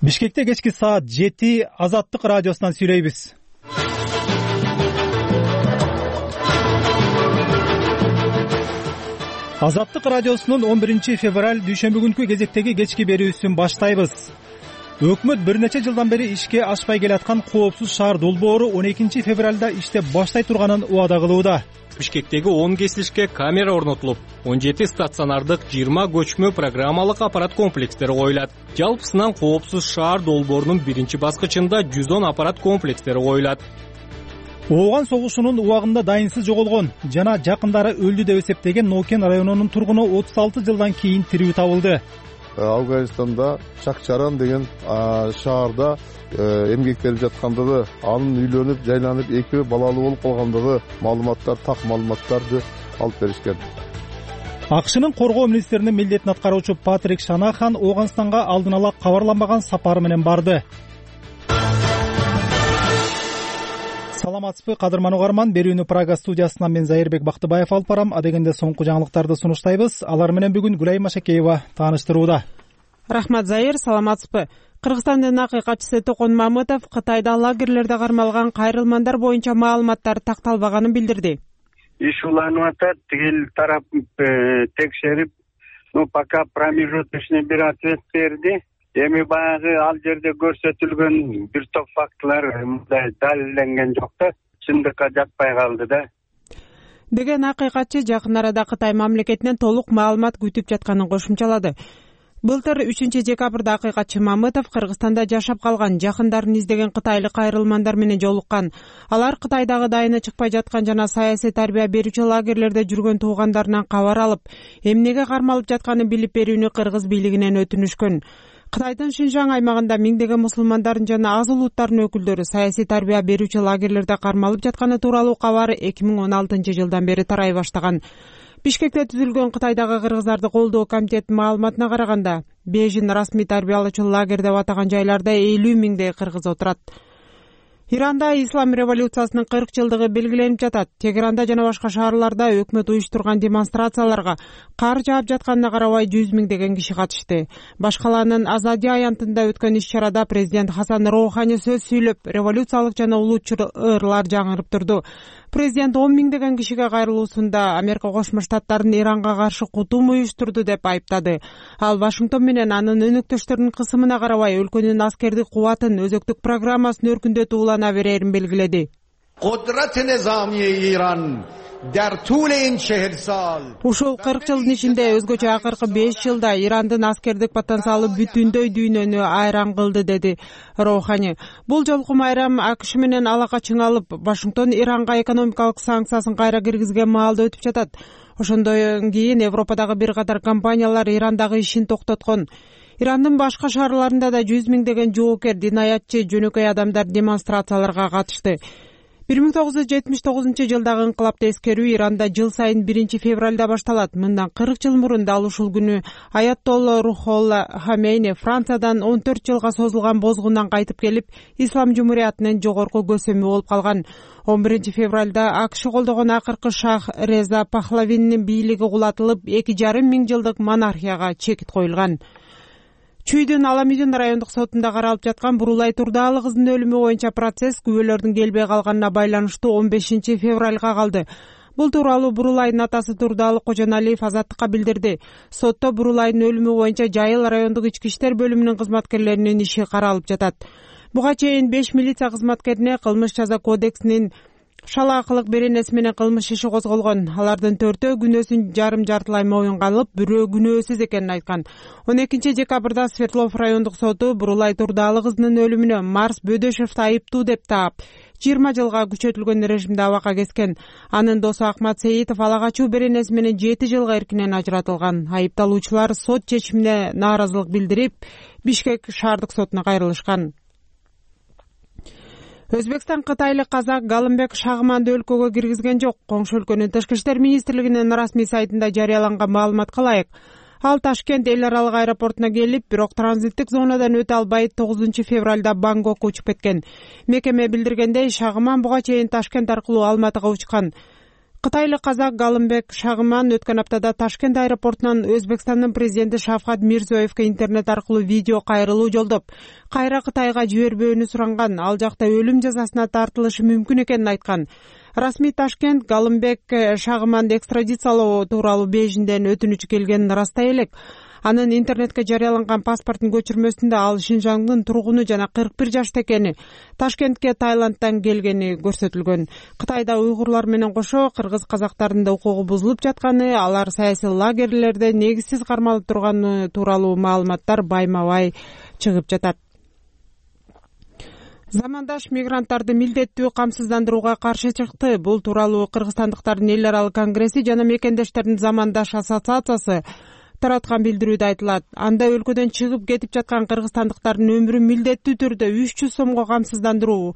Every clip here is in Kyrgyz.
Бишкекте кечки саат 7 Азаттык радиосунан сүйлөйбүз. Азаттык радиосунун 11 февраль дүйшөмбү күнкү кезектеги кечки берүүсүн баштайбыз. Өкмөт бир нече жылдан бери ишке ашпай келаткан коопсуз шаар долбоору 12 февралда иштеп баштай турганын убада кылууда. Бишкектеги 10 кесилишке камера орнотулуп, 17 стационардык, 20 көчмө программалык аппарат комплекстери коюлат. Жалпысынан коопсуз шаар долбоорунун биринчи баскычында 110 аппарат комплекстери коюлат. Ооган согушунун убагында дайынсыз жоголгон жана жакындары өлдү деп эсептеген Нокен районунун тургуну 36 жылдан кийин тирүү табылды. Афганистанда Чакчаран деген шаарда эмгектелип жаткандыгы, анын үйлөнүп, жайланып, эки балалуу болуп калгандыгы маалыматтар, так маалыматтарды алып беришкен. АКШнын коргоо министринин милдетин аткаруучу Патрик Шанахан Ооганстанга алдын ала кабарламаган сапары менен барды. Саламатсызбы, кадырман угарман. Берүүнү Прага студиясынан мен Зайырбек Бактыбаев алып барам. Адегенде соңку жаңылыктарды сунуштайбыз. Алар менен бүгүн Гүлай Машакеева тааныштырууда. Рахмат, Зайыр, саламатсызбы. Кыргызстандын акыйкатчысы Токон Мамытов Кытайда лагерлерде кармалган кайрылмандар боюнча маалыматтар такталбаганын билдирди. Иш уланып атат, тигил тарап текшерип, пока промежуточный бир ответ берди. Эми баягы ал жерде көрсөтүлгөн бир топ фактылар мындай далилденген жок да, чындыкка жатпай калды да. Деген акыйкатчы жакын арада Кытай мамлекетинен толук маалымат күтүп жатканын кошумчалады. Былтыр 3 декабрда акыйкатчы Мамытов Кыргызстанда жашап калган, жакындарын издеген кытайлык кайрылмандар менен жолуккан. Алар Кытайдагы дайыны чыкпай жаткан жана саясий тарбия берүүчү лагерлерде жүргөн туугандарынан кабар алып, эмнеге кармалып жатканын билип берүүнү кыргыз бийлигинен өтүнүшкөн. Кытайдын Шинжаң аймагында миңдеген мусулмандардын жана аз улуттардын өкүлдөрү саясий тарбия берүүчү лагерлерде кармалып жатканы тууралуу кабар 2016 жылдан бери тарай баштаган. Бишкекте түзүлгөн Кытайдагы кыргыздарды колдоо комитетинин маалыматына караганда, Бейжин расмий тарбиялоочу лагерь деп атаган жайларда 50 миңдей кыргыз отурат. Иранда ислам революциясынын 40 жылдыгы белгиленип жатат. Тегеранда жана башка шаарларда өкмөт уюштурган демонстрацияларга кар жаап жатканына карабай 100 миңдеген киши катышты. Башкаланын Азади аянтында өткөн иш-чарада президент Хасан Роухани сөз сүйлөп, революциялык жана улуучу ырлар жаңырып турду. Президент 10 миңдеген кишиге кайрылуусунда Америка Кошмо Штаттарын Иранга каршы кутум уюштурду деп айыптады. Ал Вашингтон менен анын өнөктөштөрүнүн кысымына карабай өлкөнүн аскердик кубатын, өзөктүк программасын өркүндөтүү улана берерин белгиледи. Ушул 40 жылдын ичинде өзгөчө акыркы 5 жылда Ирандын аскердик потенциалы бүтүндөй дүйнөнү айран кылды, деди Роухани. Бул жолку майрам АКШ менен алака чыңалып, Вашингтон Иранга экономикалык санкциясын кайра киргизген маалда өтүп жатат. Ошондон кийин Европадагы бир катар компаниялар Ирандагы ишин токтоткон. Ирандын башка шаарларында да 100 миңдеген жоокер, динаятчы, жөнөкөй адамдар демонстрацияларга катышты. 1979 жылдагы инкылапты эскерүү Иранда жыл сайын 1 февралда башталат. Мындан 40 жыл мурун дал ушул күнү Аятолла Рухолла Хамейни Франциядан 14 жылга созулган бозгундан кайтып келип, Ислам жумуриятынын жогорку көсөмү болуп калган. 11 февралда АКШ колдогон акыркы шах Реза Пахлавинин бийлиги кулатылып, 2,5 миң жылдык монархияга чекит коюлган. Чүйдүн Аламүйдүн райондук сотунда каралып жаткан Бурулай Турдаалы кыздын өлүмү боюнча процесс күбөлөрдүн келбей калганына байланыштуу 15 февралга калды. Бул тууралуу Бурулайдын атасы Турдаалы Кожоналиев Азаттыкка билдирди. Сотто Бурулайдын өлүмү боюнча Жайыл райондук ички иштер бөлүмүнүн кызматкерлеринин иши каралып жатат. Буга чейин 5 милиция кызматкерине кылмыш жаза кодексинин шалаакылык беренеси менен кылмыш иши козголгон. Алардын 4-өө күнөөсүн жарым-жартылай моюнга алып, бирөө күнөөсүз экенин айткан. 12 декабрда Свердлов райондук соту Бурулай Турдаалы кызынын өлүмүнө Марс Бөдөшевди айыптуу деп таап, 20 жылга күчөтүлгөн режимде абакка кескен. Анын досу Акмат Сейитов ала качуу беренеси менен 7 жылга эркинен ажыратылган. Айыпталуучулар сот чечимине нааразылык билдирип, Бишкек шаардык сотуна кайрылышкан. Өзбекстан кытайлык казак Галымбек Шагыманды өлкөгө киргизген жок. Коңшу өлкөнүн Тышкы иштер министрлигинин расмий сайтында жарыяланган маалыматка ылайык, ал Ташкент эл аралык аэропортуна келип, бирок транзиттик зонадан өтө албай 9 февралда Бангкокко учуп кеткен. Мекеме билдиргендей, Шагыман буга чейин Ташкент аркылуу Алматыга учкан. Кытайлык казак Галымбек Шагыман өткөн аптада Ташкент аэропортунан Өзбекстандын президенти Шавкат Мирзиёевке интернет аркылуу видео кайрылуу жолдоп, кайра Кытайга жибербөөнү суранган, ал жакта өлүм жазасына тартылышы мүмкүн экенин айткан. Расмий Ташкент Галымбек Шагыманды экстрадициялоо тууралуу Бейжиңден өтүнүч келгенин растай элек. Анын интернетке жарыяланган паспорттун көчүрмөсүндө ал Шинжаңдын тургуну жана 41 жашта экени, Ташкентке Таиландтан келгени көрсөтүлгөн. Кытайда уйгурлар менен кошо кыргыз казактардын да укугу бузулуп жатканы, алар саясий лагерлерде негизсиз кармалып турганы тууралуу маалыматтар байма-бай чыгып жатат. Замандаш мигранттарды милдеттүү камсыздандырууга каршы чыкты. Бул тууралуу Кыргызстандыктардын эл аралык конгресси жана мекендештердин Замандаш ассоциациясы тараткан билдирүүдө айтылат. Анда өлкөдөн чыгып кетип жаткан кыргызстандыктардын өмүрүн милдеттүү түрдө 300 сомго камсыздандыруу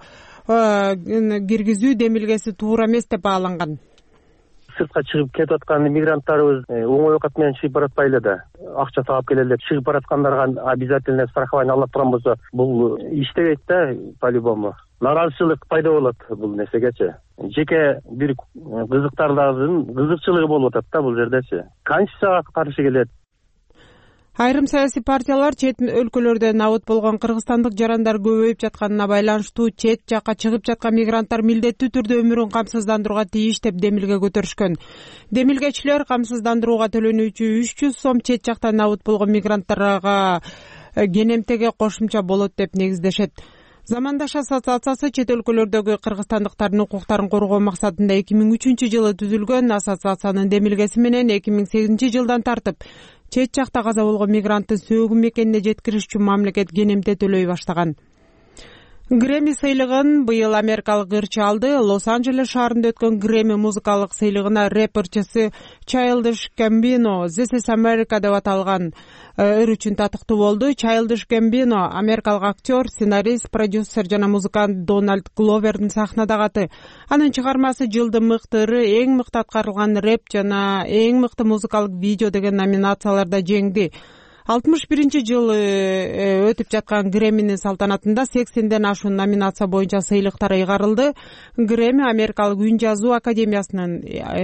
киргизүү демилгеси туура эмес деп бааланган. Сыртка чыгып кетип аткан мигранттарыбыз оңой окат менен чыгып баратпайлы да. Акча таап келелер. Чыгып бараткандарга обязательно страхование алып турган болсо, бул иштебейт да по-любому. Наразычылык пайда болот бул нерсегечи. Жеке бир кызыктардын кызыкчылыгы болуп атат да бул жердечи. Конституцияга каршы келет. Айрым саясий партиялар чет өлкөлөрдө набыт болгон кыргызстандык жарандар көбөйүп жатканына байланыштуу чет жакка чыгып жаткан мигранттар милдеттүү түрдө өмүрүн камсыздандырууга тийиш деп демилге көтөрүшкөн. Демилгечилер камсыздандырууга төлөнүүчү 300 сом чет жакта набыт болгон мигранттарга кенемтеге кошумча болот деп негиздешет. Замандаш ассоциациясы чет өлкөлөрдөгү кыргызстандыктардын укуктарын коргоо максатында 2003 жылы түзүлгөн. Ассоциациянын демилгеси менен 2008 жылдан тартып чет жакта каза болгон мигранттын сөөгүн мекенине жеткириш үчүн мамлекет кенемте төлөй баштаган. Грэмми сыйлыгын быйыл америкалык ырчы алды. Лос-Анджелес шаарында өткөн Грэмми музыкалык сыйлыгына рэперчиси Childish Gambino This is America деп аталган ыр үчүн татыктуу болду. Childish Gambino америкалык актер, сценарист, продюсер жана музыкант Дональд Гловердин сахнадагы аты. Анын чыгармасы жылдын мыкты ыры, эң мыкты аткарылган рэп жана эң мыкты музыкалык видео деген номинацияларда жеңди. 61-жыл өтүп жаткан Грэмминин салтанатында 80ден ашуун номинация боюнча сыйлыктар ыйгарылды. Грэмми америкалык үн жазуу академиясынын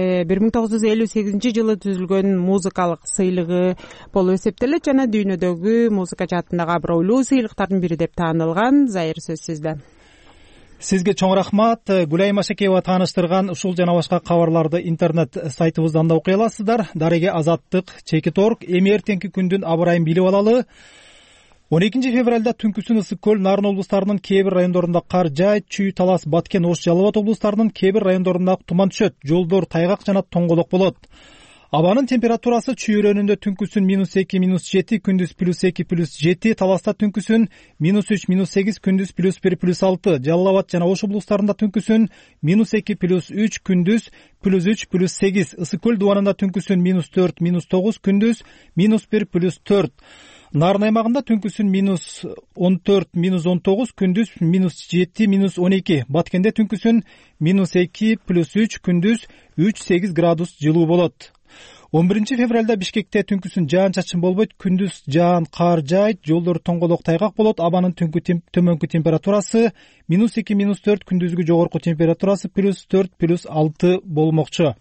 1958-жылы түзүлгөн музыкалык сыйлыгы болуп эсептелет жана дүйнөдөгү музыка жаатындагы абройлуу сыйлыктардын бири деп таанылган. Зайыр сөз сизде. Сизге чоң рахмат. Гүлайым Ашекеева тааныштырган ушул жана башка кабарларды интернет сайтыбыздан да окуй аласыздар. Дареге Азаттык, Чекит.орг, эми эртеңки күндүн аба ырайын билип алалы. 12 февралда түнкүсүн Ысык көл, Нарын облустарынын кээ бир райондорунда кар жаайт, Чүй, Талас, Баткен, Ош, Жалал Абад облустарынын кээ бир райондорунда туман түшөт, жолдор тайгак жана тоңголок болот. Абанын температурасы Чүй өрөөнүндө түнкүсүн -2, -7, күндүз +2, +7, Таласта түнкүсүн -3, -8, күндүз +1, +6, Жалал Абад жана Ош облустарында түнкүсүн -2, +3, күндүз +3, +8, Ысык көл дубанында түнкүсүн -4, -9, күндүз -1, +4. Нарын аймагында түнкүсүн -14, -19, күндүз -7, -12, Баткенде түнкүсүн -2, +3, күндүз 3-8 градус жылуу болот. 11 февралда Бишкекте түнкүсүн жаан-чачын болбойт, күндүз жаан, кар жаайт, жолдор тоңголок тайгак болот. Абанын түнкү төмөнкү температурасы -2, -4, күндүзгү жогорку температурасы +4, +6 болмокчу.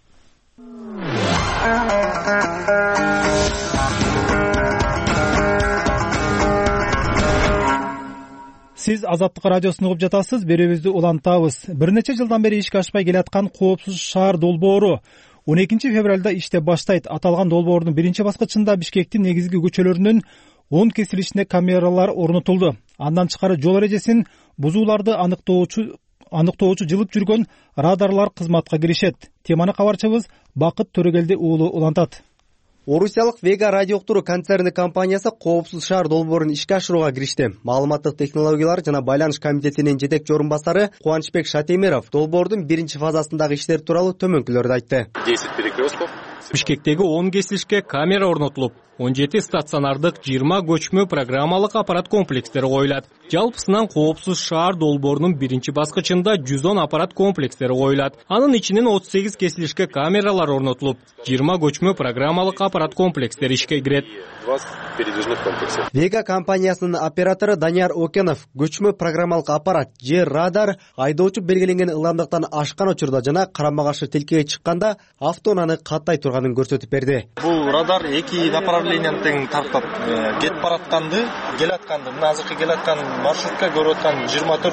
Сиз Азаттык радиосун угуп жатасыз. Берүүбүздү улантабыз. Бир нече жылдан бери ишке ашпай келаткан коопсуз шаар долбоору 12 февралда иштеп баштайт. Аталган долбоордун биринчи баскычында Бишкектин негизги көчөлөрүнүн 10 кесилишине камералар орнотулду. Андан тышкары жол эрежесин бузууларды аныктоочу жылып жүргөн радарлар кызматка киришет. Теманы кабарчыбыз Бакыт Төрөгелди уулу улантат. Орусиялык Vega радио уктуруу концерни компаниясы коопсуз шаар долбоорун ишке ашырууга киришти. Маалыматтык технологиялар жана байланыш комитетинин жетекчи орун басары Кубанычбек Шатемиров долбоордун биринчи фазасындагы иштер тууралуу төмөнкүлөрдү айтты. 10 перекрестков Бишкектеги 10 кесилишке камера орнотулуп, 17 стационардык, 20 көчмө программалык аппарат комплекстери коюлат. Жалпысынан коопсуз шаар долбоорунун биринчи баскычында 110 аппарат комплекстери коюлат. Анын ичинен 38 кесилишке камералар орнотулуп, 20 көчмө программалык аппарат комплекстери ишке кирет. Вега компаниясынын оператору Данияр Окенов көчмө программалык аппарат же радар айдоочу белгиленген ылдамдыктан ашкан учурда жана карама каршы тилкеге чыкканда автоунааны каттай турганын көрсөтүп берди. Бул радар эки направлениянын тең тартат. Кетип баратканды, келатканды, мына азыркы келаткан маршрутка көрүп аткан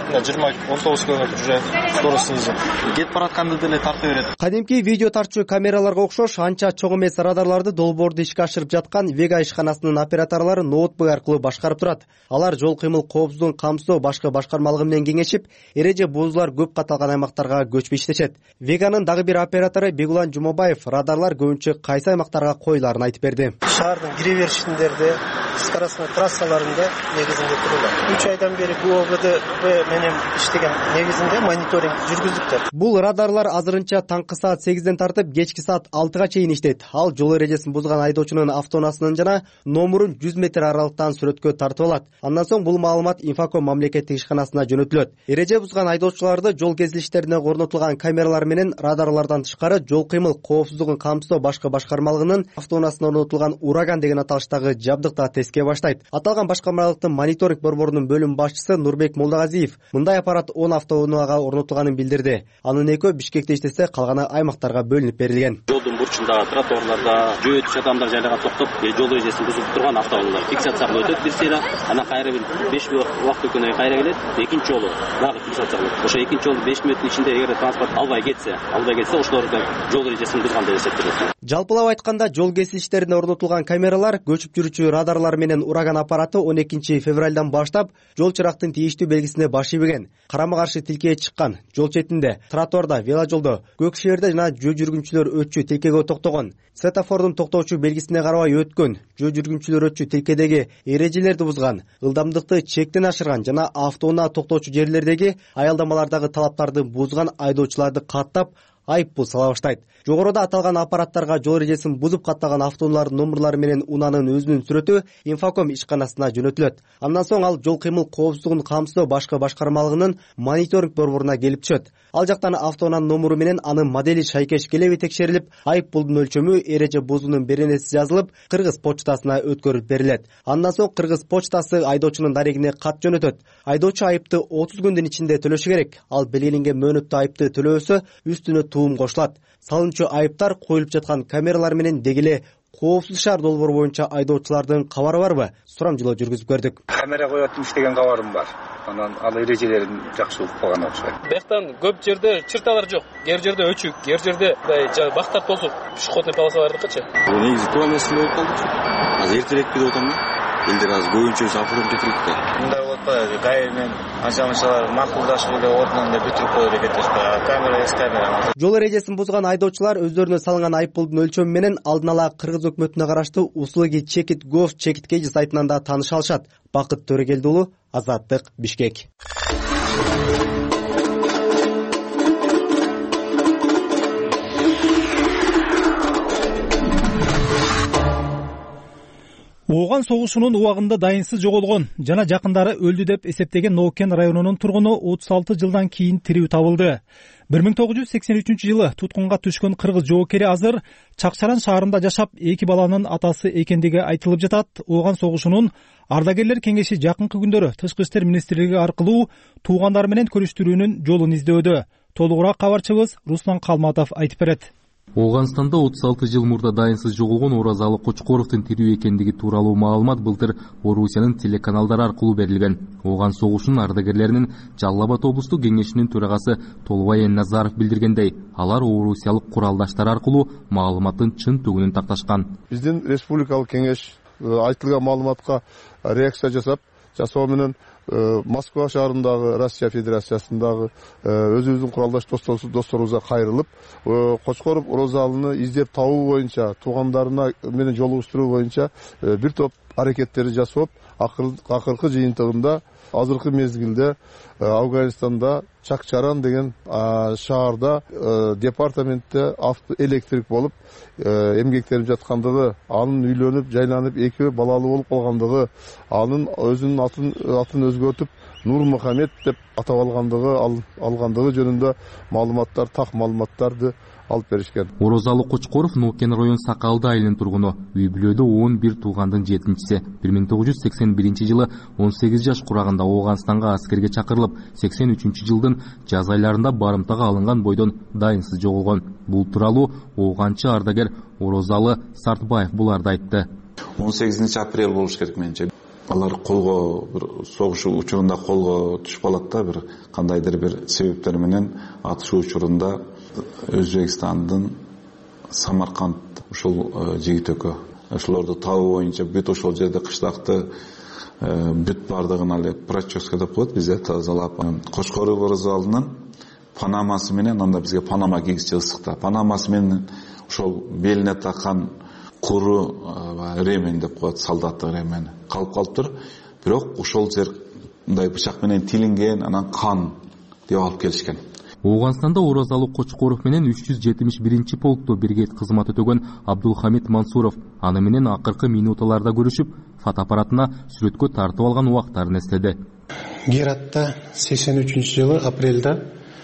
24-19 км уже скоростунузду кетип баратканды деле тарта берет. Кадимки видео тартчу камераларга окшош анча чоң эмес радарларды долбоорду ишке ашырып жаткан Вега ишканасынын операторлору ноутбук аркылуу башкарып турат. Алар жол кыймыл коопсуздугун камсыздоо башкы башкармалыгы менен кеңешип, эреже бузуулар көп катталган аймактарга көчүп иштешет. Веганын дагы бир оператору Бегулан Жумабаев радарлар көбүнчө кайсы аймактарга коюларын айтып берди. Шаардын кире беришиндерде, скоростной трассаларында негизинде турулат. 3 айдан бери ГОВД менен иштеген негизинде мониторинг жүргүздүктөр. Бул радарлар азырынча таңкы саат 8ден тартып, кечки саат 6га чейин иштейт. Ал жол эрежесин бузган айдоочунун автоунаасынын жана номурун 100 метр аралыктан сүрөткө тартып алат. Андан соң бул маалымат Инфоком мамлекеттик ишканасына жөнөтүлөт. Эреже бузган айдоочуларды жол кезилиштерине орнотулган камералар менен радарлардан тышкары жол кыймыл коопсуздугун камсыздоо башкы башкармалыгынын автоунаасына орнотулган Ураган деген аталыштагы жабдык да тестке баштайт. Аталган башкармалыктын мониторинг борборунун бөлүм башчысы Нурбек Молдагазиев мындай аппарат 10 автоунаага орнотулганын билдирди. Анын экөө Бишкекте иштесе, калганы аймактарга бөлүнүп берилген. Жолдун бурчунда, тротуарларда жөө өтүш адамдар жайлаган токтоп, жол эрежесин бузуп турган автоунаалар фиксацияга өтөт бир сыйра, анан кайра бир 5 убакыт өткөндөн кайра келет, экинчи жолу дагы фиксация кылат. Ошо экинчи жолу 5 мүнөттүн ичинде эгер транспорт албай кетсе, ошолордун жол эрежесин бузган деп эсептелет. Жалпылап айтканда, жол кесилиштерине орнотулган камералар көчүп жүрүүчү радарлар менен Ураган аппараты 12 февралдан баштап жол чырактын тийиштүү белгисине баш ийбеген, карама каршы тилкеге чыккан, жол четинде, тротуарда, веложолдо, көк шээрде жана жөө жүргүнчүлөр өтчү тилкеге токтогон, светофордун токтоочу белгисине карабай өткөн, жөө жүргүнчүлөр өтчү тилкедеги эрежелерди бузган, ылдамдыкты чектен ашырган жана автоунаа токтоочу жерлердеги аялдамалардагы талаптарды бузган айдоочуларды каттап айыппул сала баштайт. Жогоруда аталган аппараттарга жол эрежесин бузуп каттаган автоунаалардын номурлары менен унаанын өзүнүн сүрөтү Инфоком ишканасына жөнөтүлөт. Андан соң ал жол кыймыл коопсуздугун камсыздоо башкы башкармалыгынын мониторинг борборуна келип түшөт. Ал жактан автоунаанын номуру менен анын модели шайкеш келеби текшерилип, айыппулдун өлчөмү, эреже бузуунун беренеси жазылып, Кыргыз почтасына өткөрүлүп берилет. Андан соң Кыргыз почтасы айдоочунун дарегине кат жөнөтөт. Айдоочу айыпты 30 күндүн ичинде төлөшү керек. Ал белгиленген мөөнөттө айыпты төлөбөсө, үстүнө туум кошулат. Салынчу айыптар коюлуп жаткан камералар менен дегеле коопсуз шаар долбоору боюнча айдоочулардын кабары барбы? Сурамжылоо жүргүзүп көрдүк. Камера коюп иштеген кабарым бар. Анан ал эрежелерин жакшы угуп калган окшойт. Бияктан көп жерде чырталар жок. Кээ жерде өчүк, кээ жерде бактар тосуп, пешеходный полосалардыкычы. Негизи туура эмес болуп калды. Азыр эртерээкпи деп атам да. Элдер азыр көбүнчө оформ кетирип да. Мындай болуп атпайбы? ГАИ менен анча-мынчалар макулдашып эле ордунан эле бүтүрүп коюп кетишти. Камера эс камера. Жол эрежесин бузган айдоочулар өздөрүнө салынган айыппулдун өлчөмү менен алдын ала Кыргыз өкмөтүнө караштуу Услуги Чекит Gov Чекит сайтынан да тааныша алышат. Бакыт Төрөгелди уулу, Азаттык, Бишкек. Ооган согушунун убагында дайынсыз жоголгон жана жакындары өлдү деп эсептеген Нокен районунун тургуну 36 жылдан кийин тирүү табылды. 1983 жылы туткунга түшкөн кыргыз жоокери азыр Чакчаран шаарында жашап, 2 баланын атасы экендиги айтылып жатат. Ооган согушунун ардагерлер кеңеши жакынкы күндөрү Тышкы иштер министрлиги аркылуу туугандары менен көрүштүрүүнүн жолун издөдө. Толугураак кабарчыбыз Руслан Калматов айтып берет. Ооганстанда 36 жыл мурда дайынсыз жоголгон Оразалы Кочкоровдун тирүү экендиги тууралуу маалымат былтыр Орусиянын телеканалдары аркылуу берилген. Ооган согушунун ардагерлеринин Жалал Абад облустук кеңешинин төрагасы Толбай Назаров билдиргендей, алар орусиялык куралдаштар аркылуу маалыматтын чын түгүнүн такташкан. Биздин республикалык кеңеш айтылган маалыматка реакция жасоо менен Москва шаарындагы Россия Федерациясындагы өзүбүздүн куралдаш досторубузга кайрылып, Кочкоров Орозалыны издеп табуу боюнча, туугандарына менен жолугуштуруу боюнча бир топ аракеттерди жасап, акыркы жыйынтыгында азыркы мезгилде Афганистанда Чакчаран деген шаарда департаментте автоэлектрик болуп эмгектенип жаткандыгы, анын үйлөнүп, жайланып, 2 балалуу болуп калгандыгы, анын өзүнүн атын өзгөртүп Нурмухамед деп атап алгандыгы жөнүндө маалыматтар, так маалыматтарды алып беришкен. Орозалы Кочкоров Нокен район Сакалды айылынын тургуну, үй бүлөдө 11 туугандын 7-си. 1981-жылы 18 жаш курагында Ооганстанга аскерге чакырылып, 83-жылдын жаз айларында барымтага алынган бойдон дайынсыз жоголгон. Бул тууралуу ооганчы ардагер Орозалы Сартбаев буларды айтты. 18 апрель болуш керек менче. Алар колго бир согуш учурунда колго түшүп калат да, бир кандайдыр бир себептер менен атышуу учурунда Өзбекстандын Самарканд ушул жигит экөө. Ошолорду табуу боюнча бүт ошол жерде кыштакты бүт бардыгын алып проческа деп коет бизде тазалап. Кочкоров Орозалынын панамасы менен, анда бизге панама кийгизчү ысыкта. Панамасы менен ошол белине таккан куру ремень деп коет, солдаттык ремень калып калыптыр. Бирок ошол жер мындай бычак менен тилинген, анан кан деп алып келишкен. Ооганстанда Орозалы Кочкоров менен 371 полкто биргет кызмат өтөгөн Абдулхамид Мансуров аны менен акыркы минуталарда көрүшүп, фотоаппаратына сүрөткө тартып алган убактарын эстеди. Гератта 83-жылы апрелда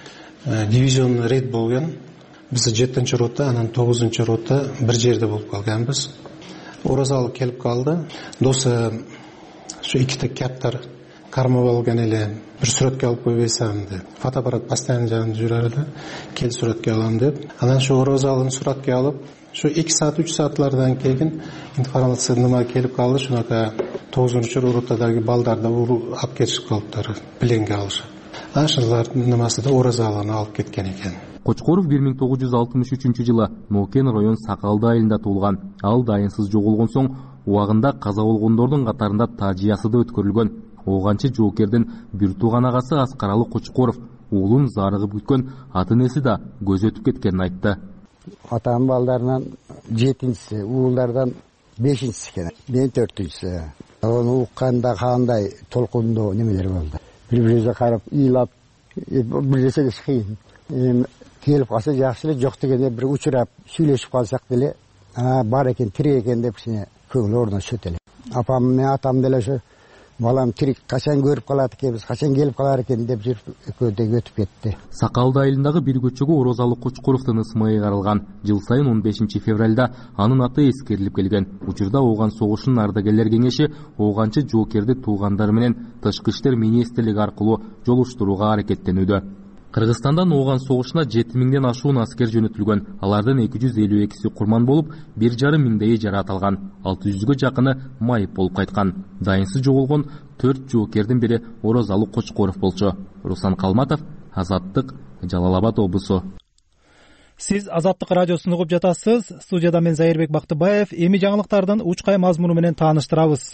дивизион рейд болгон. Биз 7-рота, анан 9-рота бир жерде болуп калганбыз. Орозалы келип калды. Досы şu 2 каптар кармап алган эле, бир сүрөткө алып койбойсам деп. Фотоаппарат постоянно жанында жүрөрдү. Кел сүрөткө алам деп. Анан şu Орозалын сүрөткө алып, şu 2 saat 3 saatlардан кийин информация нема келип калды. Шунака 9-ротадагы балдарды алып кетип калыптыр, пленге алышып. Ашылардын немасында Орозалыны алып кеткен экен. Кочкоров 1963-жылы Нокен район Сакалды айылында туулган. Ал дайынсыз жоголгон соң убагында каза болгондордун катарында Тажиясыда өткөрүлгөн. Ооганчы жоокердин бир тууган агасы Аскаралы Кочкоров уулун зарыгып күткөн ата-энеси да көз өтүп кеткенин айтты. Атам балдарынан 7-си, уулдардан 5-си экен. Мен 4-сү. Аны укканда кандай толкундуу немелер болду. Бири-бирибизге карап, ыйлап, билесе де кыйын. Келип калса жакшы эле, жок дегенде бир учурап сүйлөшүп калсак деле, бар экен, тирик экен деп кичине көңүл ордуна түшөт эле. Апам менен атам деле ошо балам тирик качан көрүп калат экенбиз, качан келип калар экен деп жүрүп экөөдө өтүп кетти. Сакалды айылындагы бир көчөгө Орозалы Кочкоровдун ысмайы каралган. Жыл сайын 15 февралда анын аты эскерилип келген. Учурда Ооган согушунун ардагерлер кеңеши ооганчы жоокерди туугандары менен Тышкы иштер министрлиги аркылуу жолуштурууга аракеттенүүдө. Кыргызстандан Ооган согушуна 7000ден ашуун аскер жөнөтүлгөн. Алардын 252си курман болуп, 1,5 миңдейи жараат алган. 600гө жакыны майып болуп кайткан. Дайынсыз жоголгон 4 жоокердин бири Орозалы Кочкоров болчу. Руслан Калматов, Азаттык, Жалал Абад облусу. Сиз Азаттык радиосун угуп жатасыз. Студияда мен Зайырбек Бактыбаев. Эми жаңылыктардын учкай мазмуну менен тааныштырабыз.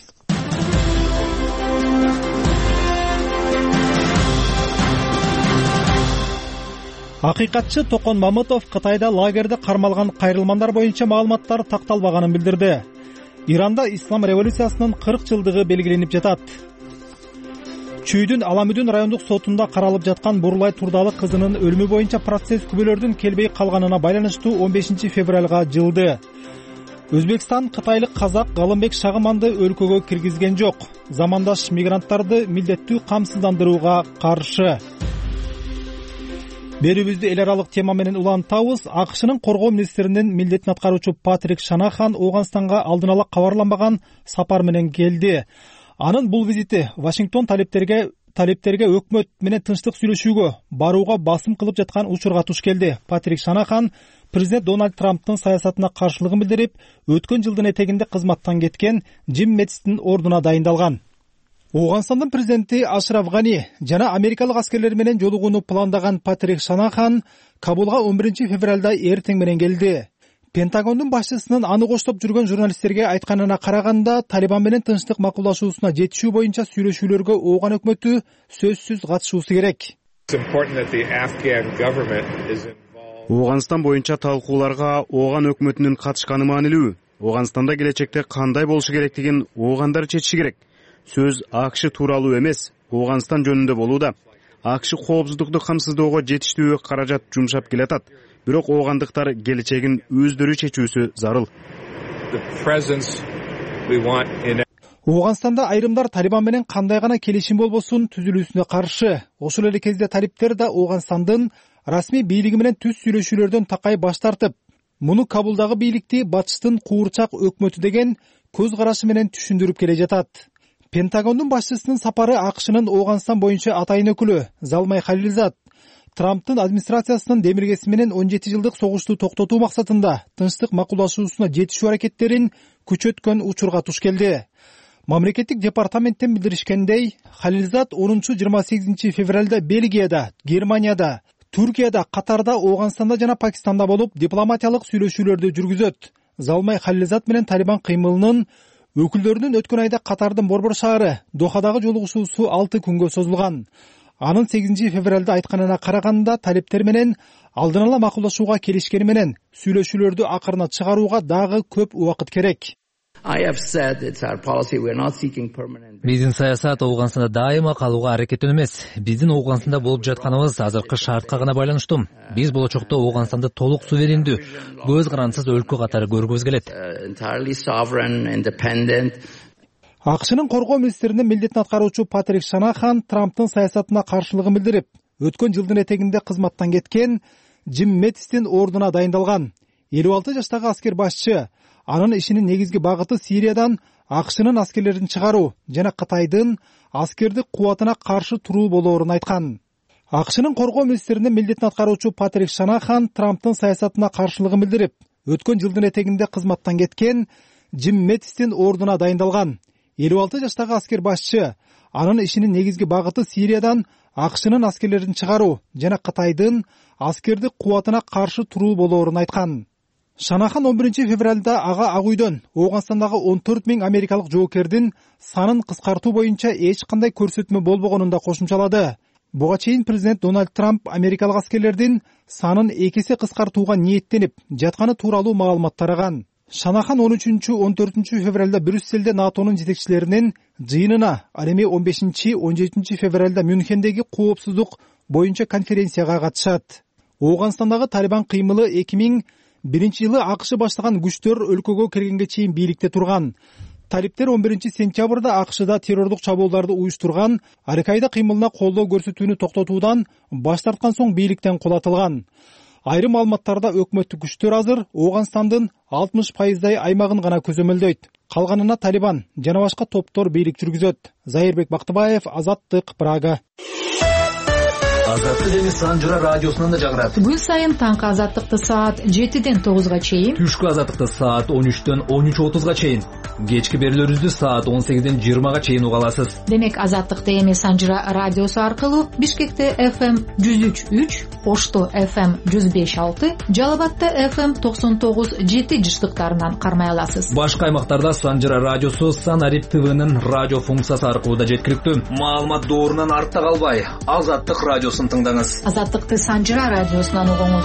Акыйкатчы Токон Мамытов Кытайда лагерде кармалган кайрылмандар боюнча маалыматтар такталбаганын билдирди. Иранда ислам революциясынын 40 жылдыгы белгиленип жатат. Чүйдүн Аламүдүн райондук сотунда каралып жаткан Бурлай Турдалы кызынын өлүмү боюнча процесс күбөлөрдүн келбей калганына байланыштуу 15 февралга жылды. Өзбекстан кытайлык казак Галымбек Шагыманды өлкөгө киргизген жок. Замандаш мигранттарды милдеттүү камсыздандырууга каршы. Берүүбүздү эл аралык тема менен улантабыз. АКШнын коргоо министринин милдетин аткаруучу Патрик Шанахан Ооганстанга алдын ала кабарланбаган сапар менен келди. Анын бул визити Вашингтон талептерге өкмөт менен тынчтык сүйлөшүүгө барууга басым кылып жаткан учурга туш келди. Патрик Шанахан президент Дональд Трамптын саясатына каршылыгын билдирип, өткөн жылдын этегинде кызматтан кеткен Джим Мэтистин ордуна дайындалган. Ооганстандын президенти Ашраф Гани жана америкалык аскерлер менен жолугууну пландаган Патрик Шанахан Кабулга 11 февралда эртең менен келди. Пентагондун башчысынын аны коштоп жүргөн журналисттерге айтканына караганда, Талибан менен тынчтык макулдашуусуна жетишүү боюнча сүйлөшүүлөргө Ооган өкмөтү сөзсүз катышуусу керек. Ооганстан боюнча талкууларга Ооган өкмөтүнүн катышканы маанилүү. Ооганстанда келечекте кандай болушу керектигин оогандар чечиши керек. Сөз АКШ тууралуу эмес, Ооганстан жөнүндө болууда. АКШ коопсуздукту камсыздоого жетиштүү каражат жумшап келатат. Бирок оогандыктар келечегин өздөрү чечүүсү зарыл. Ооганстанда айрымдар Талибан менен кандай гана келишим болбосун түзүлүүсүнө каршы. Ошол эле кезде талиптер да Ооганстандын расмий бийлиги менен түз сүйлөшүүлөрдөн такай баш тартып, муну Кабулдагы бийликти батыштын куурчак өкмөтү деген көз карашы менен түшүндүрүп келе жатат. Пентагондун башчысынын сапары АКШнын Ооганстан боюнча атайын өкүлү Залмай Халилзад Трамптын администрациясынын демилгеси менен 17 жылдык согушту токтотуу максатында тынчтык макулдашуусуна жетишүү аракеттерин күчөткөн учурга туш келди. Мамлекеттик департаменттен билдиришкендей, Халилзад 10-28 февралда Бельгияда, Германияда, Түркияда, Катарда, Ооганстанда жана Пакистанда болуп дипломатиялык сүйлөшүүлөрдү жүргүзөт. Залмай Халилзад менен Талибан кыймылынын өкүлдөрүнүн өткөн айда Катардын борбор шаары Дохадагы жолугушуусу 6 күнгө созулган. Анын 8 февралда айтканына караганда, талиптер менен алдын ала макулдашууга келишкени менен сүйлөшүүлөрдү акырына чыгарууга дагы көп убакыт керек. Биздин саясат Ооганстанда дайыма калууга аракеттенүү эмес. Биздин Ооганстанда болуп жатканыбыз азыркы шартка гана байланыштуу. Биз болочокто Ооганстанды толук суверендүү, көз карандысыз өлкө катары көргүбүз келет. АКШнын коргоо министринин милдетин аткаруучу Патрик Шанахан Трамптын саясатына каршылыгын билдирип, өткөн жылдын этегинде кызматтан кеткен Джим Мэттистин ордуна дайындалган. 56 жаштагы аскер башчы анын ишинин негизги багыты Сириядан АКШнын аскерлерин чыгаруу жана Кытайдын аскердик кубатына каршы туруу болоорун айткан. АКШнын коргоо министринин милдетин аткаруучу Патрик Шанахан Трамптын саясатына каршылыгын билдирип, өткөн жылдын этегинде кызматтан кеткен Джим Мэттистин ордуна дайындалган. 56 жаштагы аскер башчы анын ишинин негизги багыты Сириядан АКШнын аскерлерин чыгаруу жана Кытайдын аскердик кубатына каршы туруу болоорун айткан. Шанахан 11 февралда ага Ак үйдөн Ооганстандагы 14 000 америкалык жоокердин санын кыскартуу боюнча эч кандай көрсөтмө болбогонун да кошумчалады. Буга чейин президент Дональд Трамп америкалык аскерлердин санын 2 эсе кыскартууга ниеттенип жатканы тууралуу маалымат тараган. Шанахан 13-14 февралда Брюсселде НАТОнун жетекчилеринин жыйынына, ал эми 15-17 февралда Мюнхендеги коопсуздук боюнча конференцияга катышат. Ооганстандагы Талибан кыймылы 2001-жылы АКШ баштаган күчтөр өлкөгө киргенге чейин бийликте турган. Талиптер 11 сентябрда АКШда террорлук чабуулдарды уюштурган Аль-Каида кыймылына колдоо көрсөтүүнү токтотуудан баш тарткан соң бийликтен кулатылган. Айрым маалыматтарда өкмөттүк күчтөр азыр Ооганстандын 60% аймагын гана көзөмөлдөйт. Калганына Талибан жана башка топтор бийлик жүргүзөт. Зайырбек Бактыбаев, Азаттык, Прага. Азаттык эми Санжыра радиосунан да жагырат. Күн сайын таңкы азаттыкты саат 7-ден 9-га чейин, түшкү азаттыкты саат 13-төн 13:30-га чейин, кечки берүүлөрүбүздү саат 18-ден 20-га чейин уга аласыз. Демек азаттыкты эми Санжыра радиосу аркылуу Бишкекте FM 103.3, Ошто FM 105.6, Жалал-Абадта FM 99.7 жыштыктарынан кармай аласыз. Башка аймактарда Санжыра радиосу Санарип ТВнын радио функциясы аркылуу да жеткиликтүү. Маалымат доорунан артта калбай, Азаттык радиосун тыңдаңыз. Азаттыкты Санжыра радиосунан угуңуз.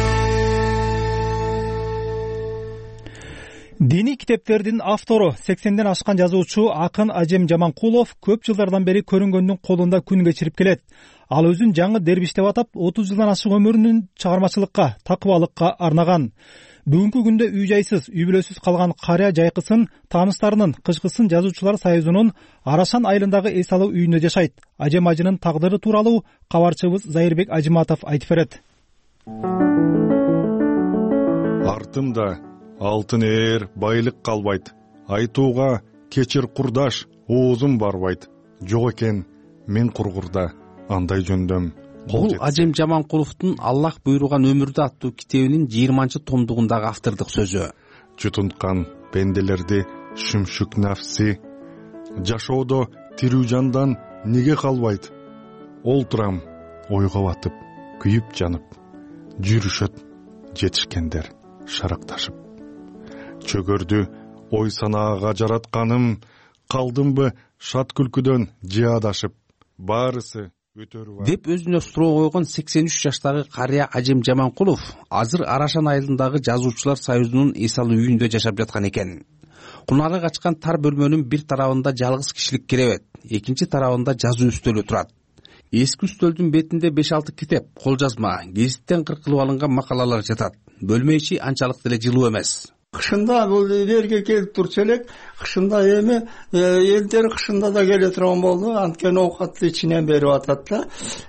Диний китептердин автору 80ден ашкан жазуучу акын Ажем Жаманкулов көп жылдардан бери көрүнгөндүн колунда күн кечирип келет. Ал өзүн жаңы дербиш деп атап, 30 жылдан ашык өмүрүнүн чыгармачылыкка, такыбалыкка арнаган. Бүгүнкү күндө үй жайсыз, үй бүлөсүз калган карыя жайкысын тааныштарынын Кышкысын жазуучулар союзунун Арашан айылындагы эс алуу үйүндө жашайт. Ажем ажынын тагдыры тууралуу кабарчыбыз Зайырбек Ажыматов айтып берет. Артымда алтын ээр, байлык калбайт. Айтууга кечир курдаш, оозум барбайт. Жок экен мен кургурда андай жөндөм. Бул Ажем Жаманкуловдун Аллах буйруган өмүрдү аттуу китебинин 20-томдугундагы автордук сөзү. Жутунткан пенделерди шүмшүк нафси, жашоодо тирүү жандан неге калбайт? Олтурам ойго батып, күйүп жанып, жүрүшөт жетишкендер шаракташып. Чөгөрдү ой санаага жаратканым, калдымбы шат күлкүдөн жаадашып. Баарысы деп өзүнө суроо койгон 83 жаштагы карыя Ажем Жаманкулов азыр Арашан айылындагы жазуучулар союзунун эсал үйүндө жашап жаткан экен. Кунары качкан тар бөлмөнүн бир тарабында жалгыз кишилик керебет, экинчи тарабында жазуу үстөлү турат. Эски үстөлдүн бетинде 5-6 китеп, кол жазма, гезиттен кыркылып алынган макалалар жатат. Бөлмө ичи анчалык деле жылуу эмес. Кышында бул жерге келип турчу элек, кышында эми элдер кышында да келе турган болду. Анткени оокатты ичинен берип атат да.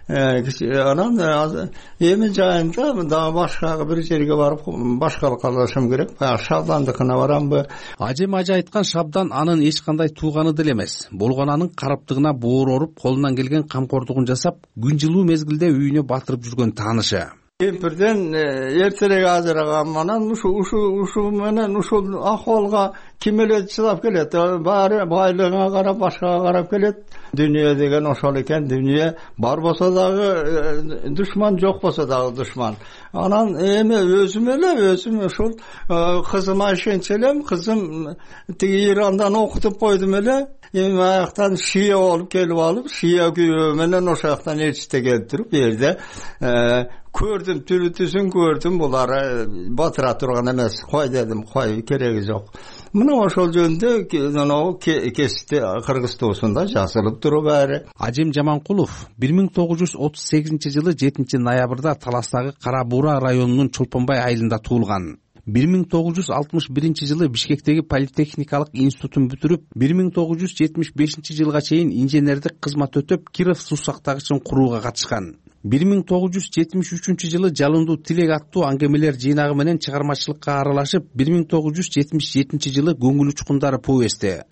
Анан эми жайында дагы башка бир жерге барып башкалык алышым керек. Шабдандыкына барамбы? Ажем ажы айткан Шабдан анын эч кандай тууганы деле эмес. Болгон анын караптыгына боор оруп, колунан келген камкордугун жасап, күн жылуу мезгилде үйүнө батырып жүргөн таанышы. Кемпирден эртерээк ажыраган анан ушу менен ушул акыбалга ким эле чыдап келет? Баары байлыгына карап, башкага карап келет. Дүйнө деген ошол экен. Дүйнө бар болсо дагы душман, жок болсо дагы душман. Анан эми өзүм ушул кызыма ишенчелем. Кызым тиги Ирандан окутуп койдум эле. Эми аяктан шия болуп келип алып, шия күйөө менен ошол жактан элчите келип туруп, жерде көрдүм, түрүтүсүн көрдүм, булар батыра турган эмес. Кой дедим, кой кереги жок. Мына ошол жөнүндө кесте Кыргыз туусунда жазылып туруп баары. Ажем Жаманкулов 1938-жылы 7-ноябрда Таластагы Кара Буура районунун Чолпонбай айылында туулган. 1961-жылы Бишкектеги политехникалык институтун бүтүрүп, 1975-жылга чейин инженердик кызмат өтөп, Киров суу сактагычын курууга катышкан. 1973-жылы Жалындуу тилек аттуу аңгемелер жыйнагы менен чыгармачылыкка аралашып, 1977-жылы Көңүл учкундары повести,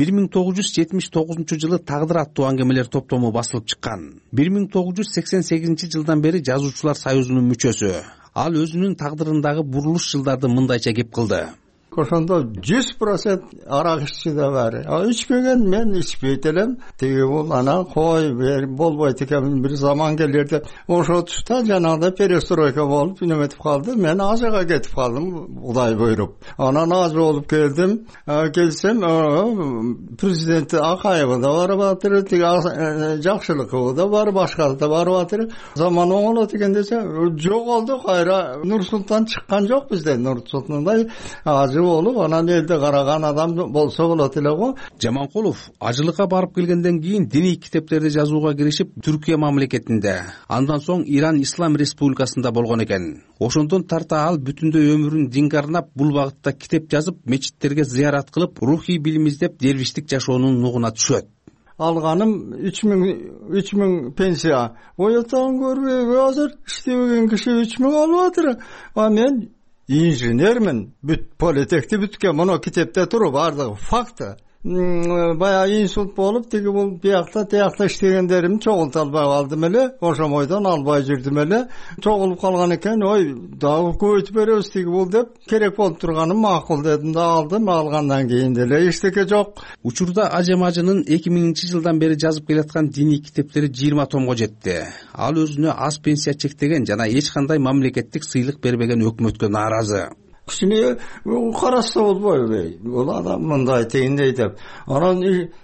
1979-жылы Тагдыр аттуу аңгемелер топтому басылып чыккан. 1988-жылдан бери Жазуучулар союзунун мүчөсү. Ал өзүнүн тагдырындагы бурулуш жылдарды мындайча кеп кылды. Ошондо 100% арак иччи да бар. Ичпеген мен ичпейт элем. Тиги бул анан кой болбойт экен, бир заман келер деп. Ошол тушта жанагыда перестройка болуп неметип калды. Мен Азияга кетип калдым, Кудай буйруп. Анан аз болуп келдим. Келсем президент Акаева да барып атыр, тиги Жакшылыкова да бар, башкасы да барып атыр. Заман оңолот экен десе, жоголду, кайра Нур-Султан чыккан жок бизден. Нур-Султандай болуп, анан элде караган адам болсо болот эле го. Жаманкулов ажылыкка барып келгенден кийин диний китептерди жазууга киришип, Түркия мамлекетинде, андан соң Иран Ислам Республикасында болгон экен. Ошондон тарта ал бүтүндөй өмүрүн динге арнап, бул багытта китеп жазып, мечиттерге зыярат кылып, рухий билим издеп, дервиштик жашоонун нугуна түшөт. Алганым 3000 пенсия. Оятан көрбөй азыр иштебеген киши 3000 алып атыр. Мен инженермин, политехти бүткөн, мына китепте туруп бардыгы факты. Баягы инсульт болуп, тиги бул биякта тиякта иштегендерим чогулта албай калдым эле. Ошомойдон албай жүрдүм эле. Чогулуп калган экен, ой, дагы көбөйтүп беребиз тиги бул деп, керек болуп турганым макул дедим да алдым. Алгандан кийин деле эчтеке жок. Учурда Ажем ажынын 2000-жылдан бери жазып келаткан диний китептери 20 томго жетти. Ал өзүнө аз пенсия чектеген жана эч кандай мамлекеттик сыйлык бербеген өкмөткө нааразы. Кичине карашса болбойбу? Бул адам мындай тегиндей деп. Анан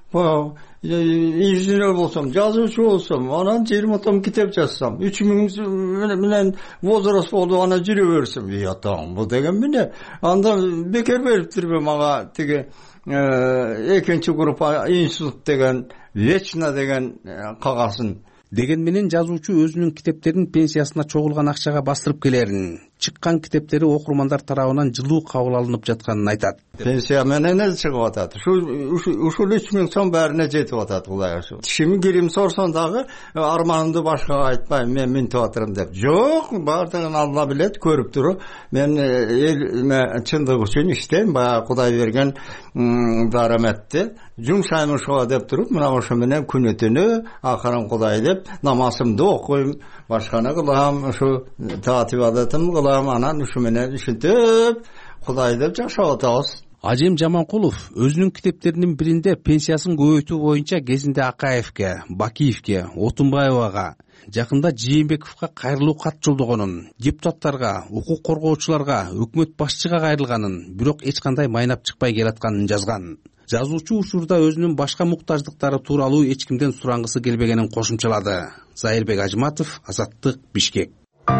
инженер болсом, жазуучу болсом, анан 20 том китеп жазсам, 3000 менен возраст болуп ана жүрө берсем, ятам, бул деген эмне? Анда бекер бериптирби мага тиги экинчи группа институт деген, вечно деген кагасын. Деген менен жазуучу өзүнүн китептерин пенсиясына чогулган акчага бастырып келерин, чыккан китептери окурмандар тарабынан жылуу кабыл алынып жатканын айтат. Пенсия менен эле чыгып атат. Ушул 3000 сом баарына жетип атат Кудай ошо. Тишим кирим сорсоң дагы арманымды башкага айтпайм, мен минтип атырым деп. Жок, бардыгын Алла билет, көрүп туруп, мен чындык үчүн иштейм, баягы Кудай берген дараметти жумшайм ошого деп туруп, мына ошо менен күнү түнү акырын Кудай деп намазымды окуйм, башканы кылам, ушу таат ибадатымды кылам, анан ушу менен ушинтип Кудай деп жашап атабыз. Ажем Жаманкулов өзүнүн китептеринин биринде пенсиясын көбөйтүү боюнча кезинде Акаевке, Бакиевке, Отунбаевага, жакында Жээнбековго кайрылуу кат жолдогонун, депутаттарга, укук коргоочуларга, өкмөт башчыга кайрылганын, бирок эч кандай майнап чыкпай келатканын жазган. Жазуучу учурда өзүнүн башка муктаждыктары тууралуу эч кимден сурангысы келбегенин кошумчалады. Зайырбек Ажматов, Азаттык, Бишкек.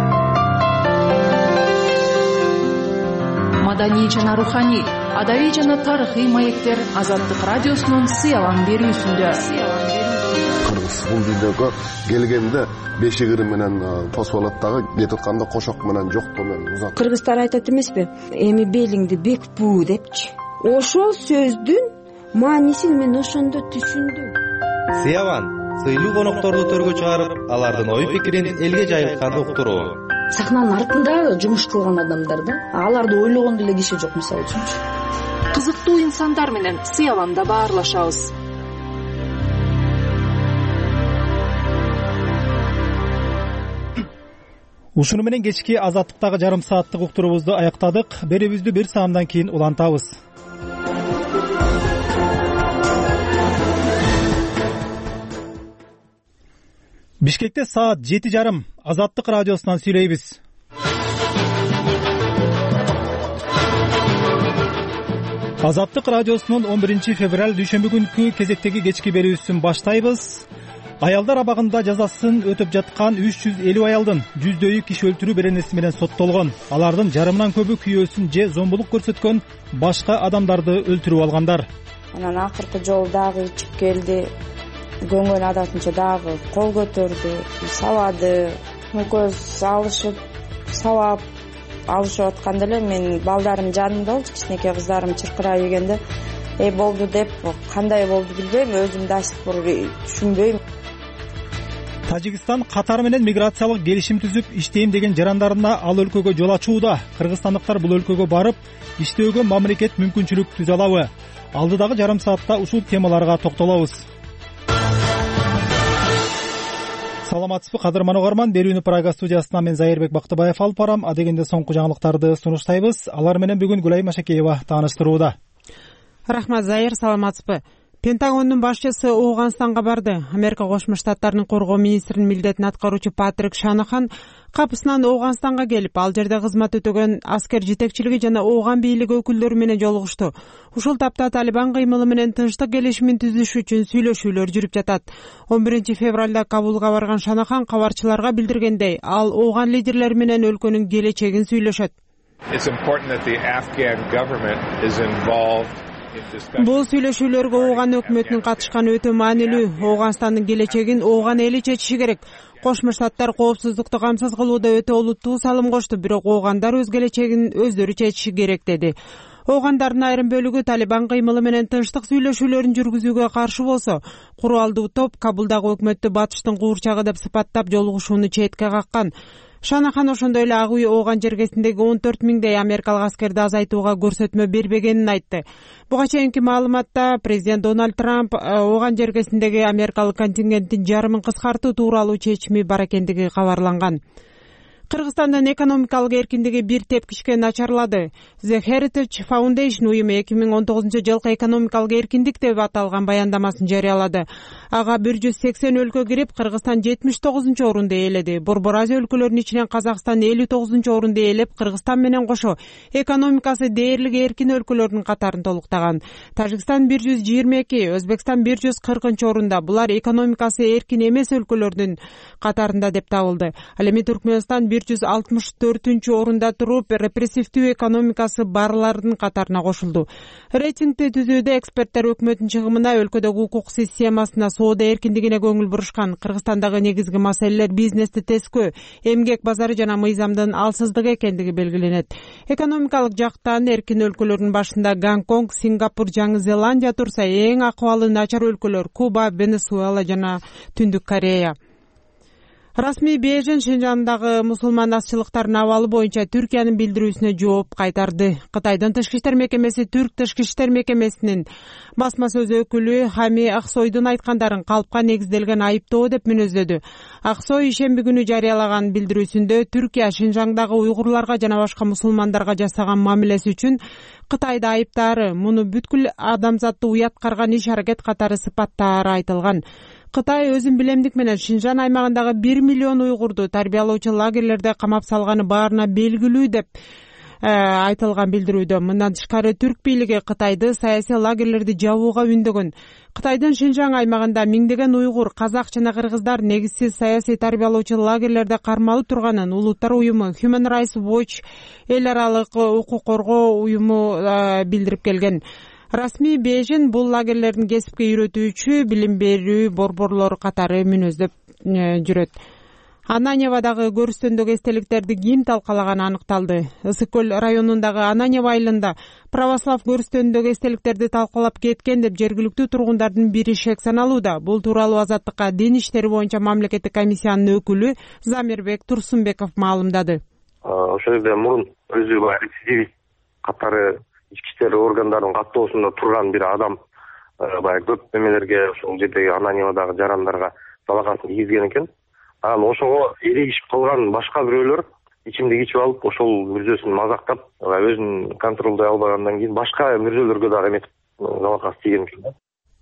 Маданий жана руханий, адабий жана тарыхый маектер Азаттык радиосунун сыялан берүүсүндө. Кыргыз бул дүйнөгө келгенде бешигири менен посволаттагы кетип атканда кошок менен жоктоо менен узат. Кыргыздар айтат эмеспи? Эми белиңди бек буу депчи. Ошол сөздүн маанисин мен ошондо түшүндүм. Сыялан сыйлуу конокторду төргө чыгарып, алардын ой пикирин элге жайылтканды уктуруу. Сахнанын артында жумуш кылган адамдар да, аларды ойлогон деле киши жок, мисалы үчүнчү. Кызыктуу инсандар менен сыяланда баарлашабыз. Ушуну менен кечки Азаттыктагы жарым сааттык уктуруубузду аяктадык. Берүүбүздү бир саамдан кийин улантабыз. Бишкекте саат 7:30 Азаттык радиосунан сүйлөйбүз. Азаттык радиосунун 11 февраль дүйшөмбү күнкү кезектеги кечки берүүсүн баштайбыз. Аялдар абагында жазасын өтөп жаткан 350 аялдын 100дөйү киши өлтүрүү беренеси менен соттолгон. Алардын жарымынан көбү күйөөсүн же зомбулук көрсөткөн башка адамдарды өлтүрүп алгандар. Анан акыркы жолу дагы ичип келди. Көңгөн адатынча дагы кол көтөрдү, сабады. Көз алышып, сабап алышып атканда эле мен балдарым жанымда болчу, кичинекей кыздарым чыркырай бергенде, болду деп, кандай болду билбейм, өзүм да түшүнбөйм. Тажикстан Катар менен миграциялык келишим түзүп иштейм деген жарандарына ал өлкөгө жол ачууда. Кыргызстандыктар бул өлкөгө барып, иштөөгө мамлекет мүмкүнчүлүк түзө алабы? Алдыдагы жарым саатта ушул темаларга токтолобуз. Саламатсызбы кадырман угарман, берүүнү Прага студиясынан мен Зайырбек Бактыбаев алып барам. Адегенде соңку жаңылыктарды сунуштайбыз. Алар менен бүгүн Гүлай Машакеева тааныштырууда. Рахмат Зайыр, саламатсызбы? Пентагондун башчысы Ооганстанга барды. Америка Кошмо Штаттарынын коргоо министринин милдетин аткаруучу Патрик Шанахан капысынан Ооганстанга келип, ал жерде кызмат өтөгөн аскер жетекчилиги жана Ооган бийлиги өкүлдөрү менен жолугушту. Ушул тапта Талибан кыймылы менен тынчтык келишимин түзүш үчүн сүйлөшүүлөр жүрүп жатат. 11 февралда Кабулга барган Шанахан кабарчыларга билдиргендей, ал Ооган лидерлери менен өлкөнүн келечегин сүйлөшөт. Бул сүйлөшүүлөргө Ооган өкмөтүнүн катышканы өтө маанилүү. Ооганстандын келечегин Ооган эли чечиши керек. Кошмо Штаттар коопсуздукту камсыз кылууда өтө олуттуу салым кошту, бирок Оогандар өз келечегин өздөрү чечиши керек деди. Оогандардын айрым бөлүгү Талибан кыймылы менен тынчтык сүйлөшүүлөрүн жүргүзүүгө каршы болсо, куралдуу топ Кабулдагы өкмөттү батыштын куурчагы деп сыпаттап жолугушууну четке каккан. Шанахан ошондой эле Ак үй Ооган жергесиндеги 14 миңдей америкалык аскерди азайтууга көрсөтмө бербегенин айтты. Буга чейинки маалыматта президент Дональд Трамп Ооган жергесиндеги америкалык контингенттин жарымын кыскартуу тууралуу чечими бар экендиги кабарланган. Кыргызстандын экономикалык эркиндиги бир тепкичке начарлады. The Heritage Foundation уюму 2019-жылкы экономикалык эркиндик деп аталган баяндамасын жарыялады. Ага 180 өлкө кирип, Кыргызстан 79-орунду ээледи. Борбор Азия өлкөлөрүнүн ичинен Казакстан 59-орунду ээлеп, Кыргызстан менен кошо экономикасы дээрлик эркин өлкөлөрдүн катарын толуктаган. Тажикстан 122, Өзбекстан 140-орунда. Булар экономикасы эркин эмес өлкөлөрдүн катарында деп табылды. Ал эми Түркмөнстан 164-орунда туруп, репрессивдүү экономикасы барлардын катарына кошулду. Рейтингди түзүүдө эксперттер өкмөттүн чыгымына, өлкөдөгү укук системасына, соода эркиндигине көңүл бурушкан. Кыргызстандагы негизги маселелер бизнести тескөө, эмгек базары жана мыйзамдын алсыздыгы экендиги белгиленет. Экономикалык жактан эркин өлкөлөрдүн башында Гонконг, Сингапур, Жаңы Зеландия турса, эң акыбалы начар өлкөлөр Куба, Венесуэла жана Түндүк Корея. Расмий Бейжин Шинжаңдагы мусулман азчылыктардын абалы боюнча Түркиянын билдирүүсүнө жооп кайтарды. Кытайдын тышкы иштер мекемеси Түрк тышкы иштер мекемесинин басма сөз өкүлү Хами Аксойдун айткандарын калпка негизделген айыптоо деп мүнөздөдү. Аксой ишемби күнү жарыялаган билдирүүсүндө Түркия Шинжаңдагы уйгурларга жана башка мусулмандарга жасаган мамилеси үчүн Кытайды айыптаары, муну бүткүл адамзатты уят карган иш аракет катары сыпаттаары айтылган. Кытай өзүн билемдик менен Шинжаң аймагындагы 1 миллион уйгурду тарбиялоочу лагерлерде камап салганы баарына белгилүү деп айтылган билдирүүдө. Мындан тышкары түрк бийлиги Кытайды саясий лагерлерди жабууга үндөгөн. Кытайдын Шинжаң аймагында миңдеген уйгур, казак жана кыргыздар негизсиз саясий тарбиялоочу лагерлерде кармалып турганын Улуттар уюму Human Rights Watch эл аралык укук коргоо уюму билдирип келген. Расмий Бейжин бул лагерлердин кесипке үйрөтүүчү билим берүү борборлору катары мүнөздөп жүрөт. Ананьевадагы көрүстөндөгү эстеликтерди ким талкалаганы аныкталды. Ысык көл районундагы Ананьева айылында православ көрүстөндөгү эстеликтерди талкалап кеткен деп жергиликтүү тургундардын бири шек саналууда. Бул тууралуу Азаттыкка дин иштери боюнча мамлекеттик комиссиянын өкүлү Замирбек Турсунбеков маалымдады. Ошол жерде мурун өзү рецидивист катары ички иштер органдарынын каттоосунда турган бир адам баягы көп немелерге ошол жердеги Ананьевадагы жарандарга талакасын тийгизген экен. Анан ошого эрегишип калган башка бирөөлөр ичимдик ичип алып, ошол мүрзөсүн мазактап, өзүн контролдой албагандан кийин башка мүрзөлөргө дагы эметип талакасы тийген экен.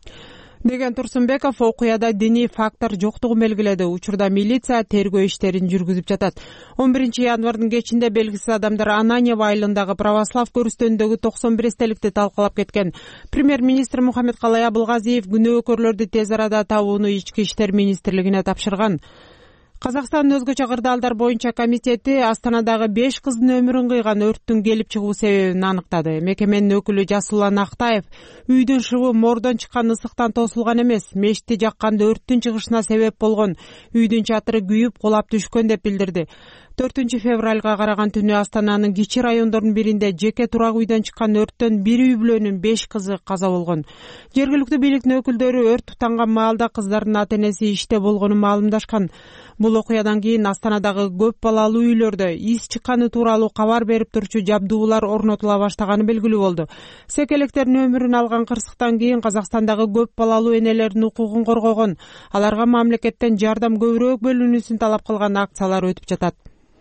Деген Турсунбеков окуяда диний фактор жоктугун белгиледи. Учурда милиция тергөө иштерин жүргүзүп жатат. 11 январдын кечинде белгисиз адамдар Ананьева айылындагы православ көрүстөндөгү 91 эстеликти талкалап кеткен. Премьер-министр Мухаммедкалай Абылгазиев күнөөкөрлөрдү тез арада табууну Ички иштер министрлигине тапшырган. Казакстандын өзгөчө кырдаалдар боюнча комитети Астанадагы 5 кыздын өмүрүн кыйган өрттүн келип чыгуу себебин аныктады. Мекеменин өкүлү Жасулан Актаев үйдүн шыбы мордон чыккан ысыктан тосулган эмес, мешитти жакканда өрттүн чыгышына себеп болгон. Үйдүн чатыры күйүп, кулап түшкөн деп билдирди. 4 февралга караган түнү Астананын кичи райондорунун биринде жеке турак үйдөн чыккан өрттөн бир үй бүлөнүн 5 кызы каза болгон. Жергиликтүү бийликтин өкүлдөрү өрт тутанган маалда кыздардын ата-энеси иште болгонун маалымдашкан. Бул окуядан кийин Астанадагы көп балалуу үйлөрдө из чыкканы тууралуу кабар берип турчу жабдуулар орнотула баштаганы белгилүү болду. Секелектердин өмүрүн алган кырсыктан кийин Казакстандагы көп балалуу энелердин укугун коргогон, аларга мамлекеттен жардам көбүрөөк бөлүнүүсүн талап кылган акциялар өтүп жатат.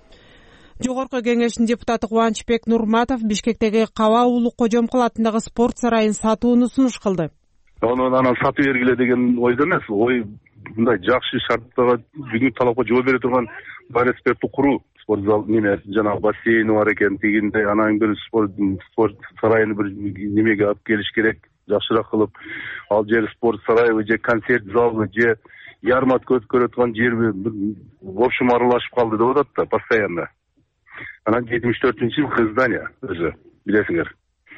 Жогорку кеңештин депутаты Кубанычбек Нурматов Бишкектеги Каба Улук Кожомкул атындагы спорт сарайын сатууну сунуш кылды. Анан сатып бергиле деген ойдо эмес, ой мындай жакшы шарттага бүгүнкү талапка жооп бере турган спортту куруу. Спорт зал неме жана бассейни бар экен, тигинде анан бир спорт сарайын бир немеге алып келиш керек, жакшыраак кылып. Ал жер спорт сарайы же концерт залы же ярмарка өткөрө турган жерби в общем аралашып калды деп атат да постоянно. Анан 74-жыл здание өзү билесиңер.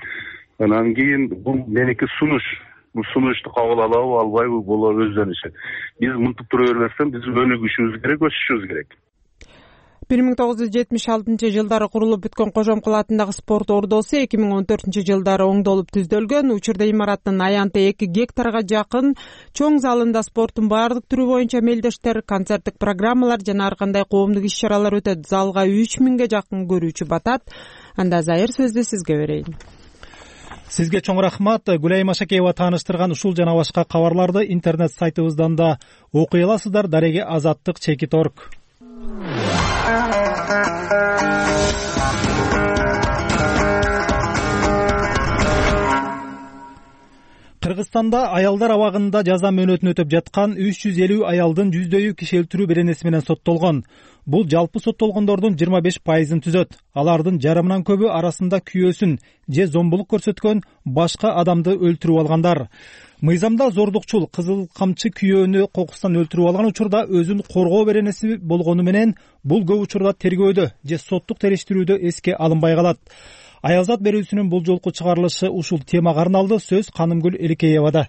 Анан кийин бул меники сунуш. Бул сунушту кабыл алабы, албайбы, бул өздөрүнүн иши. Биз мынтип тура бербестен биз өнүгүшүбүз керек, өсүшүбүз керек. 1976-жылдары курулуп бүткөн Кожомкул атындагы спорт ордосу 2014-жылдары оңдолуп түздөлгөн. Учурда имараттын аянты 2 гектарга жакын чоң залында спорттун баардык түрү боюнча мелдештер, концерттик программалар жана ар кандай коомдук иш-чаралар өтөт. Залга 3000ге жакын көрүүчү батат. Анда Зайыр сөздү сизге берейин. Сизге чоң рахмат. Гүлайым Ашакеева тааныштырган ушул жана башка кабарларды интернет сайтыбыздан да окуй аласыздар. Дареги Азаттык Чекиторг. Кыргызстанда аялдар абагында жаза мөөнөтүн өтөп жаткан 350 аялдын 100дөйү киши өлтүрүү беренеси менен соттолгон. Бул жалпы соттолгондордун 25%-ын түзөт. Алардын жарымынан көбү арасында күйөөсүн же зомбулук көрсөткөн башка адамды өлтүрүп алгандар. Мыйзамда зордукчул кызыл камчы күйөөнү кокустан өлтүрүп алган учурда өзүн коргоо беренеси болгону менен бул көп учурда тергөөдө же соттук териштирүүдө эске алынбай калат. Аялзат берүүсүнүн бул жолку чыгарылышы ушул темага арналды. Сөз Канымгүл Эликеевада.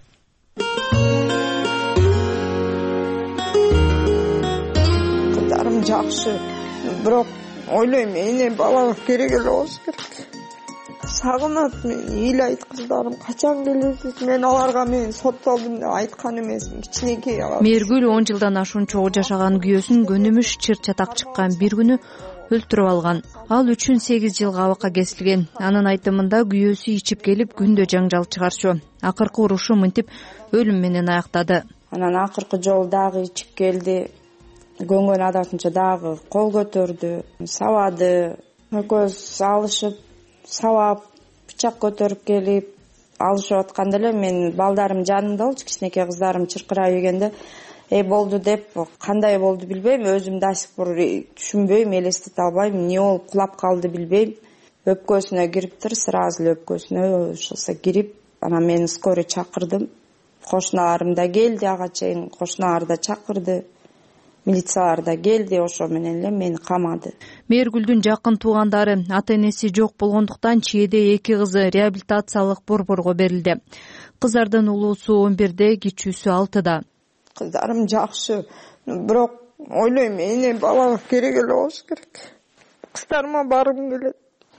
Кыздарым жакшы, бирок ойлойм эне бала керек эле болсо керек. сагынат мени, ыйлайт кыздарым, качан келесиз? Мен аларга мен соттолдум деп айткан эмесмин, кичинекей алар. Мээргүл 10 жылдан ашуун чогуу жашаган күйөөсүн көнүмүш чыр чатак чыккан бир күнү өлтүрүп алган. Ал үчүн 8 жылга абакка кесилген. Анын айтымында күйөөсү ичип келип күндө жаңжал чыгарчу. Акыркы урушу мынтип өлүм менен аяктады. Анан акыркы жолу дагы ичип келди. Көнгөн адатынча дагы кол көтөрдү, сабады. Экөөбүз алышып, сабап, бычак көтөрүп келип алышып атканда эле мен балдарым жанымда болчу, кичинекей кыздарым чыркырап ийгенде болду деп, кандай болду билбейм, өзүм до сих пор түшүнбөйм, элестете албайм, эмне болуп кулап калды билбейм. Өпкөсүнө кириптир, сразу эле өпкөсүнө ошосо кирип, анан мени скорый чакырдым. Кошуналарым да келди, ага чейин кошуналар да чакырды. Милициялар да келди, ошо менен эле мени камады. Мээргүлдүн жакын туугандары ата-энеси жок болгондуктан чийеде 2 кызы реабилитациялык борборго берилди. Кыздардын улуусу 11де, кичүүсү 6да. Кыздарым жакшы, бирок ойлойм, эне балага керек эле болуш керек. Кыздарыма баргым келет.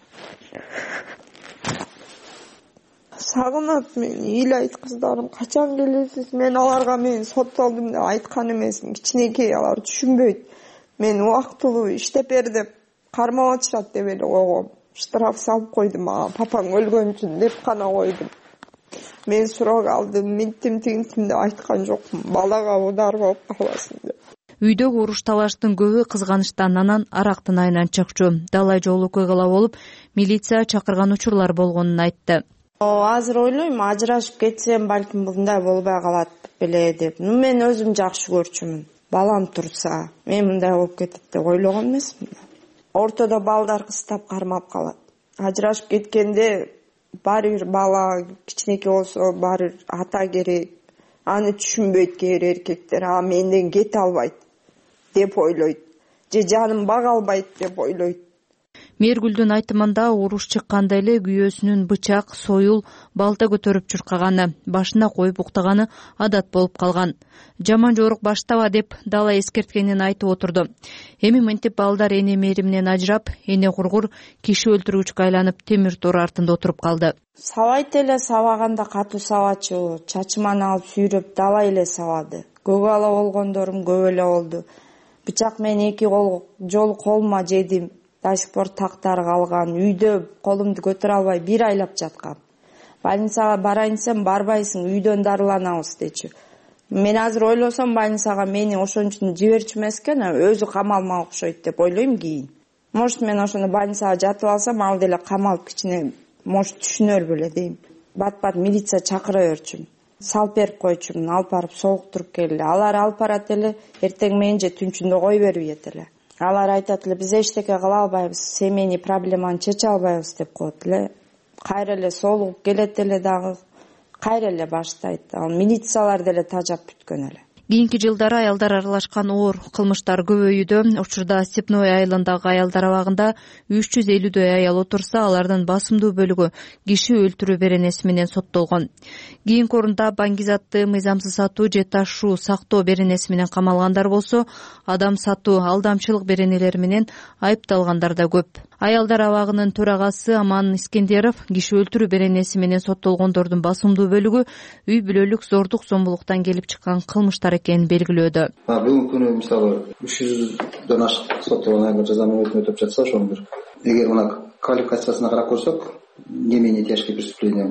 Сагынат мени, ыйлайт кыздарым, качан келесиз? Мен аларга мен соттолдум деп айткан эмесмин, кичинекей алар түшүнбөйт. Мен убактылуу иштеп бер деп кармап атышат деп эле койгом. Штраф салып койду мага, папаң өлгөн үчүн деп гана койдум. Мен сурок алдым, минтим тигинтим деп айткан жокмун, балага удар болуп калбасын деп. Үйдөгү уруш талаштын көбү кызганычтан, анан арактын айынан чыкчу. Далай жол окуялар болуп, милиция чакырган учурлар болгонун айтты. Азыр ойлойм, ажырашып кетсем балким мындай болбой калат беле деп. Мен өзүм жакшы көрчүмүн. Балам турса, мен мындай болуп кетет деп ойлогон эмесмин. Ортодо балдар кыстап кармап калат. Ажырашып кеткенде баары бир бала кичинекей болсо баары бир ата керек. Аны түшүнбөйт кээ бир эркектер, менден кете албайт деп ойлойт. Же жаным бага албайт деп ойлойт. Мээргүлдүн айтымында уруш чыкканда эле күйөөсүнүн бычак, союл, балта көтөрүп чуркаганы, башына коюп уктаганы адат болуп калган. Жаман жорук баштаба деп дала эскерткенин айтып отурду. Эми мынтип балдар эне мээриминен ажырап, эне кургур киши өлтүргүчкө айланып темир тор артында отуруп калды. Сабайт эле, сабаганда катуу сабачу, чачыман алып сүйрөп далай эле сабады. Көк ала болгондорум көп эле болду. Бычак менен 2 жолу колума жедим. До сих пор тактар калган. Үйдө колумду көтөрө албай 1 айлап жаткам. Больницага барайын десем, барбайсың, үйдөн дарыланабыз дечү. Мен азыр ойлосом, больницага мени ошон үчүн жиберчү эмес экен, өзү камалмак окшойт деп ойлойм кийин. Может, мен ошондо больницага жатып алсам, ал деле камалып кичине, может, түшүнөр беле дейм. Бат-бат милиция чакыра берчүмүн. Салып берип койчумун, алып барып согуктуруп келди. Алар алып барат эле, эртең менен же түнчүндө кой бербейт эле. Алар айтат эле, биз эчтеке кыла албайбыз, семейный проблеманы чече албайбыз деп коет эле. Кайра эле соолугуп келет эле дагы, кайра эле баштайт. Ал милициялар деле тажап бүткөн эле. Кийинки жылдары аялдар аралашкан оор кылмыштар көбөйүүдө. Учурда Степной айылындагы аялдар абагында 350дөй аял отурса, алардын басымдуу бөлүгү киши өлтүрүү беренеси менен соттолгон. Кийинки орунда баңгизатты, мыйзамсыз сатуу же ташуу, сактоо беренеси менен камалгандар болсо, адам сатуу, алдамчылык беренелери менен айыпталгандар да көп. Аялдар абагынын төрагасы Аман Искендеров киши өлтүрүү беренеси менен соттолгондордун басымдуу бөлүгү үй бүлөлүк зордук зомбулуктан келип чыккан кылмыштар экенин белгилөөдө. Бүгүнкү күнү мисалы 300дөн ашык соттолгон аялдар жазанын өтүп жатса, ошонун бир эгер мына квалификациясына карап көрсөк, не менее тяжкие преступления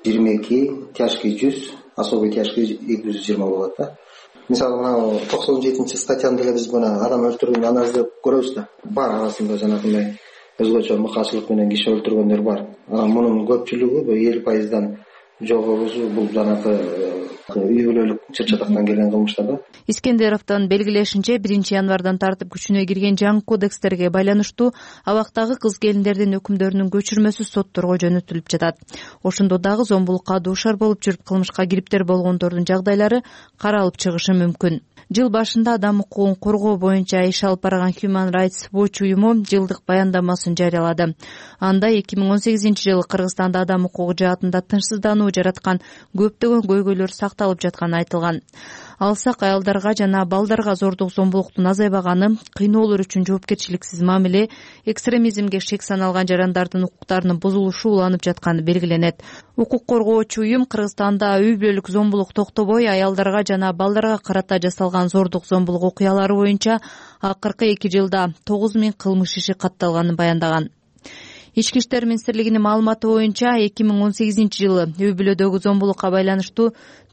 22, тяжкий 100, особый тяжкий 220 болот да. Мисалы мына 97 статьяны деле биз мына адам өлтүрүүнү анализдеп көрөбүз да. Бар арасында жанагындай өзгөчө мыкаачылык менен киши өлтүргөндөр бар. Мунун көпчүлүгү 50%дан жогорусу бул жанагы үй бүлөлүк чыр-чатактан келген кылмыштар да. Искендеровдун белгилешинче 1-январдан тартып күчүнө кирген жаңы кодекстерге байланыштуу абактагы кыз келиндердин өкүмдөрүнүн көчүрмөсү сотторго жөнөтүлүп жатат. Ошондо дагы зомбулукка дуушар болуп жүрүп кылмышка кириптер болгондордун жагдайлары каралып чыгышы мүмкүн. Жыл башында адам укугун коргоо боюнча иш алып барган Human Rights Watch уюму жылдык баяндамасын жарыялады. Анда 2018-жылы Кыргызстанда адам укугу жаатында тынчсыздануу жараткан көптөгөн көйгөйлөр сакталып жатканы айтылган. алсак аялдарга жана балдарга зордук зомбулуктун азайбаганы, кыйноолор үчүн жоопкерчиликсиз мамиле, экстремизмге шек саналган жарандардын укуктарынын бузулушу уланып жатканы белгиленет. Укук коргоочу уюм Кыргызстанда үй бүлөлүк зомбулук токтобой аялдарга жана балдарга карата жасалган зордук зомбулук окуялары боюнча акыркы 2 жылда 9000 кылмыш иши катталганын баяндаган. Ички иштер министрлигинин маалыматы боюнча 2018 жылы үй бүлөдөгү зомбулукка байланыштуу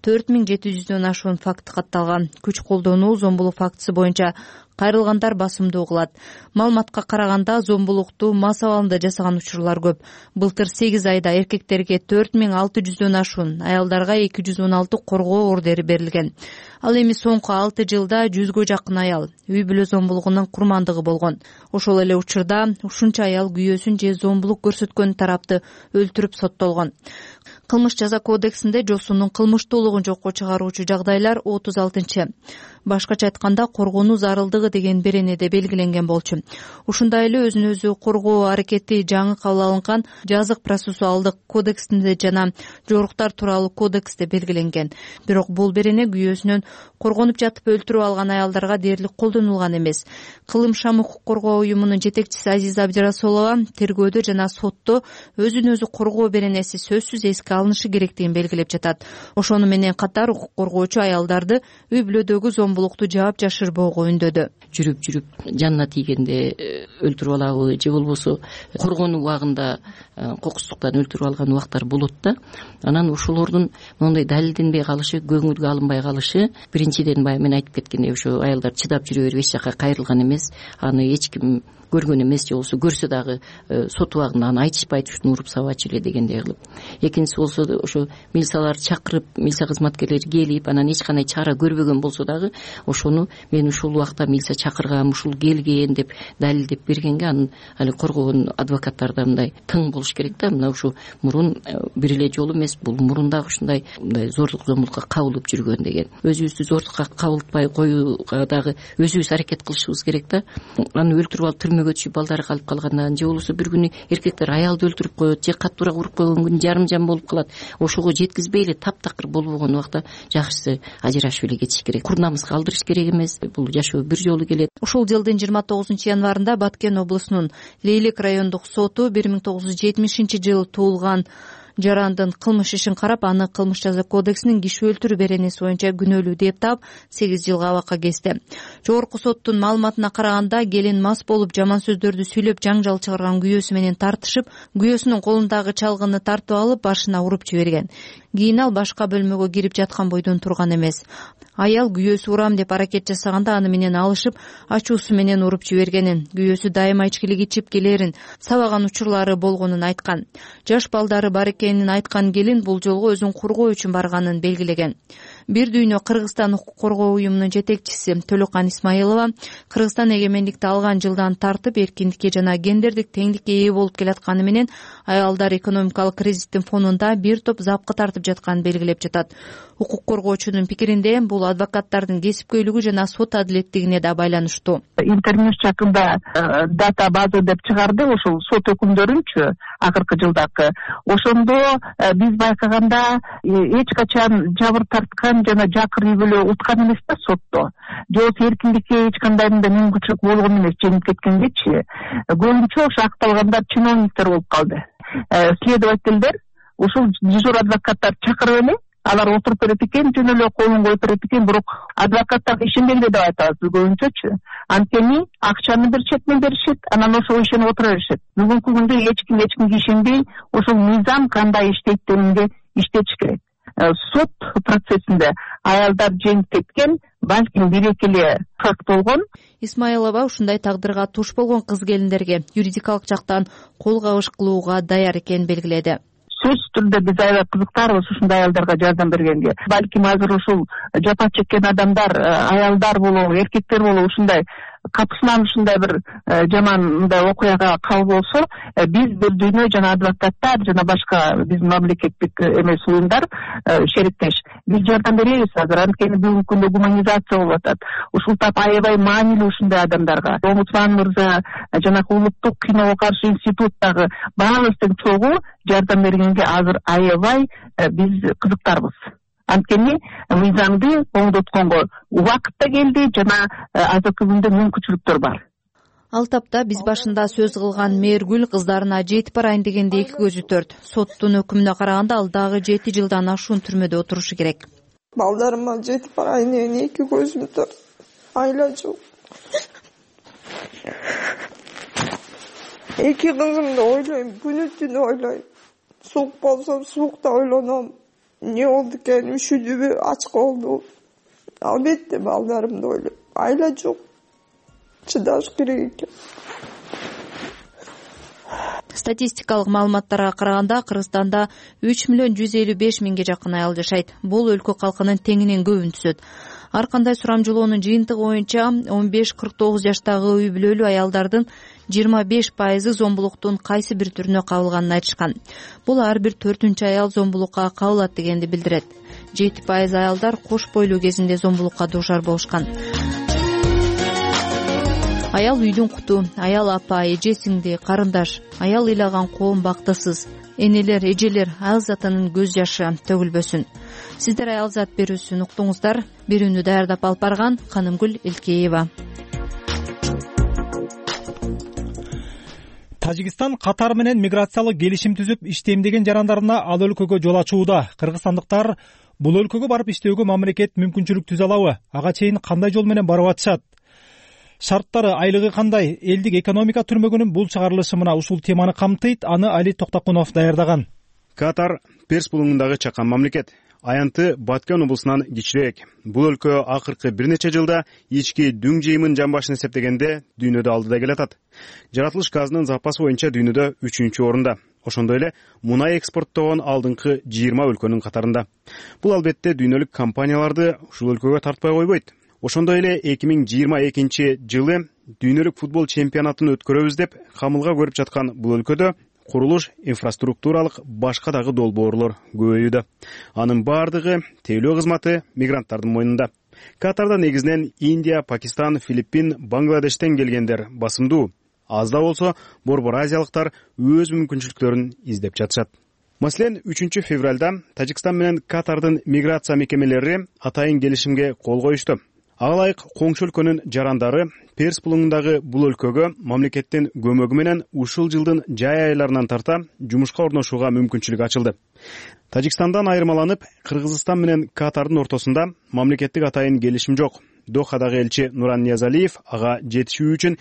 4700дөн ашуун факт катталган. Күч колдонуу зомбулук фактысы боюнча кайрылгандар басымдуу кылат. Маалыматка караганда зомбулукту мас абалында жасаган учурлар көп. Былтыр 8 айда эркектерге 4600дөн ашуун, аялдарга 216 коргоо ордери берилген. Ал эми соңку 6 жылда 100гө жакын аял үй бүлө зомбулугунун курмандыгы болгон. Ошол эле учурда ушунча аял күйөөсүн же зомбулук көрсөткөн тарапты өлтүрүп соттолгон. Кылмыш жаза кодексинде жосунун кылмыштуулугун жокко чыгаруучу жагдайлар 36. Башкача айтканда коргонуу зарылдыгы деген беренеде белгиленген болчу. Ушундай эле өзүн өзү коргоо аракети жаңы кабыл алынган жазык процессуалдык кодексинде жана жоруктар тууралуу кодексте белгиленген. Бирок бул берене күйөөсүнөн коргонуп жатып өлтүрүп алган аялдарга дээрлик колдонулган эмес. Кылым шам укук коргоо уюмунун жетекчиси Азиза Абдирасулова тергөөдө жана сотто өзүн өзү коргоо беренеси сөзсүз эске алынышы керектигин белгилеп жатат. Ошону менен катар укук коргоочу аялдарды үй бүлөдөгү зомбулукту жаап жашырбоого үндөдү. Жүрүп жанына тийгенде өлтүрүп алабы же болбосо коргонуу убагында кокустуктан өлтүрүп алган убактар болот да. Анан ошолордун моундай далилденбей калышы, көңүлгө алынбай калышы, биринчиден баягы мен айтып кеткендей ошо аялдар чыдап жүрө берип эч жака кайрылган эмес, аны эч ким көргөн эмес, же болбосо көрсө дагы сот убагында аны айтышпайт, ушуну уруп сабачу эле дегендей кылып. Экинчиси болсо ошо милициялар чакырып, милиция кызматкерлери келип, анан эч кандай чара көрбөгөн болсо дагы ошону мен ушул убакта милиция чакыргам, ушул келген деп далилдеп бергенге анын али коргогон адвокаттар да мындай тың болуш керек да. Мына ушу мурун бир эле жолу эмес, бул мурун дагы ушундай мындай зордук зомбулукка кабылып жүргөн деген. Өзүбүздү зордукка кабылтпай коюуга дагы өзүбүз аракет кылышыбыз керек да. Аны өлтүрүп алып түрмөгө түшүп балдары калып калгандан, же болбосо бир күнү эркектер аялды өлтүрүп коет, же каттуураак уруп койгон күнү жарым жан болуп калат. Ошого жеткизбей эле таптакыр болбогон убакта жакшысы ажырашып эле кетиш керек. Кур намыска алдырыш керек эмес. Бул жашоо бир жолу келет. Ушул жылдын 29 январында Баткен облусунун Лейлик райондук соту 1970 жылы туулган жарандын кылмыш ишин карап, аны кылмыш жаза кодексинин киши өлтүрүү беренеси боюнча күнөөлүү деп таап 8 жылга абакка кести. Жогорку соттун маалыматына караганда, келин мас болуп жаман сөздөрдү сүйлөп жаңжал чыгарган күйөөсү менен тартышып, күйөөсүнүн колундагы чалгыны тартып алып башына уруп жиберген. Кийин ал башка бөлмөгө кирип жаткан бойдон турган эмес. Аял күйөөсү урам деп аракет жасаганда аны менен алышып, ачуусу менен уруп жибергенин, күйөөсү дайыма ичкилик ичип келерин, сабаган учурлары болгонун айткан. Жаш балдары бар экенин айткан келин бул жолго өзүн коргоо үчүн барганын белгилеген. Бир дүйнө Кыргызстан укук коргоо уюмунун жетекчиси Төлөкан Исмаилова Кыргызстан эгемендикти алган жылдан тартып эркиндикке жана гендердик теңдикке ээ болуп келатканы менен аялдар экономикалык кризистин фонунда бир топ запкы тартып жатканын белгилеп жатат. Укук коргоочунун пикиринде бул адвокаттардын кесипкөйлүгү жана сот адилеттигине да байланыштуу. Интернет жакында дата база деп чыгарды, ошол сот өкүмдөрүнчү акыркы жылдакы. Ошондо биз байкаганда эч качан жабыр тарткан жана жакыр үй бүлө уткан эмес да сотто. Жок эркиндикке эч кандай мындай мүмкүнчүлүк болгон эмес, жеңип кеткенгечи. Көбүнчө ошо акталгандар чиновниктер болуп калды. Следовательдер ушул дежур адвокаттар чакырып эле алар отуруп берет экен, жөн эле колун коюп берет экен, бирок адвокаттар ишенбейли деп айтабыз көбүнчөчү. Анткени акчаны беришет, анан ошого ишенип отура беришет. Бүгүнкү күндө эч кимге ишенбей, ошол мыйзам кандай иштейт дегенге иштетиш керек. Сот процессинде аялдар жеңип кеткен, балким бир-эки эле факт болгон. Исмаилова ушундай тагдырга туш болгон кыз келиндерге юридикалык жактан кол кабыш кылууга даяр экенин белгиледи. Сөзсүз түрдө биз аябай кызыктарбыз ушундай аялдарга жардам бергенге. Балким азыр ушул жапа чеккен адамдар, аялдар болобу, эркектер болобу ушундай капысынан ушундай бир жаман мындай окуяга кабыл болсо, биз бир дүйнө жана адвокаттар жана башка биздин мамлекеттик эмес уюмдар шериктеш, биз жардам беребиз азыр. Анткени бүгүнкү күндө гуманизация болуп атат. Ушул тап аябай маанилүү ушундай адамдарга. Омбудсман мырза жана улуттук киного каршы институттагы баардыгын чогуу жардам бергенге азыр аябай биз кызыктарбыз. Анткени мыйзамды оңдотконго убакыт да келди жана азыркы күндө мүмкүнчүлүктөр бар. Ал тапта биз башында сөз кылган Мээргүл кыздарына жетип барайын дегенде эки көзү төрт. Соттун өкүмүнө караганда ал дагы 7 жылдан ашуун түрмөдө отурушу керек. Балдарыма жетип барайын деген эки көзүм төрт. Айла жок. Эки кызымды ойлойм, күнү түнү ойлойм. Суук болсо суукта ойлоном. Не болду экен, үшүдүбү, ач болду. Албетте балдарымды ойлойм. Айла жок. Чыдаш керек экен. Статистикалык маалыматтарга караганда Кыргызстанда 3.155.000 жакын аял жашайт. Бул өлкө калкынын теңинен көбүн түзөт. Ар кандай сурамжылоонун жыйынтыгы боюнча 15-49 жаштагы үй бүлөлүү аялдардын 25% зомбулуктун кайсы бир түрүнө кабылганын айтышкан. Бул ар бир 4-чү аял зомбулукка кабылат дегенди билдирет. 7% аялдар кош бойлуу кезинде зомбулукка дуушар болушкан. Аял үйдүн куту, аял апа, эже сиңди, карындаш, аял ыйлаган коом бактысыз. Энелер, эжелер аял затынын көз жашы төгүлбөсүн. Сиздер аял зат берүүсүн уктуңуздар. Берүүнү даярдап алып барган Канымгүл Элкеева. Тажикстан Катар менен миграциялык келишим түзүп иштемдеген жарандарына ал өлкөгө жол ачууда. Кыргызстандыктар бул өлкөгө барып иштөөгө мамлекет мүмкүнчүлүк түзө алабы? Ага чейин кандай жол менен барып атышат? Шарттары, айлыгы кандай? Элдик экономика түрмөгүнүн бул чыгарылышы мына ушул теманы камтыйт. Аны Али Токтокунов даярдаган. Катар Перс булуңундагы чакан мамлекет. Аянты Баткен облусунан кичирээк. Бул өлкө акыркы бир нече жылда ички дүң жыйымын жан башына эсептегенде дүйнөдө алдыда келатат. Жаратылыш газынын запасы боюнча дүйнөдө 3-чү орунда. Ошондой эле мунай экспорттогон алдыңкы 20 өлкөнүн катарында. Бул албетте дүйнөлүк компанияларды ушул өлкөгө тартпай койбойт. Ошондой эле 2022 жылы дүйнөлүк футбол чемпионатын өткөрөбүз деп камылга көрүп жаткан бул өлкөдө курулуш, инфраструктуралык башка дагы долбоорлор көбөйүүдө. Анын бардыгы тейлөө кызматы мигранттардын мойнунда. Катарда негизинен Индия, Пакистан, Филиппин, Бангладештен келгендер басымдуу. Аз да болсо борбор азиялыктар өз мүмкүнчүлүктөрүн издеп жатышат. Маселен, 3 февралда Тажикстан менен Катардын миграция мекемелери атайын келишимге кол коюшту. Ага ылайык коңшу өлкөнүн жарандары Перс булуңундагы бул өлкөгө мамлекеттин көмөгү менен ушул жылдын жай айларынан тарта жумушка орношууга мүмкүнчүлүк ачылды. Тажикстандан айырмаланып, Кыргызстан менен Катардын ортосунда мамлекеттик атайын келишим жок. Дохадагы элчи Нуран Ниязалиев ага жетишүү үчүн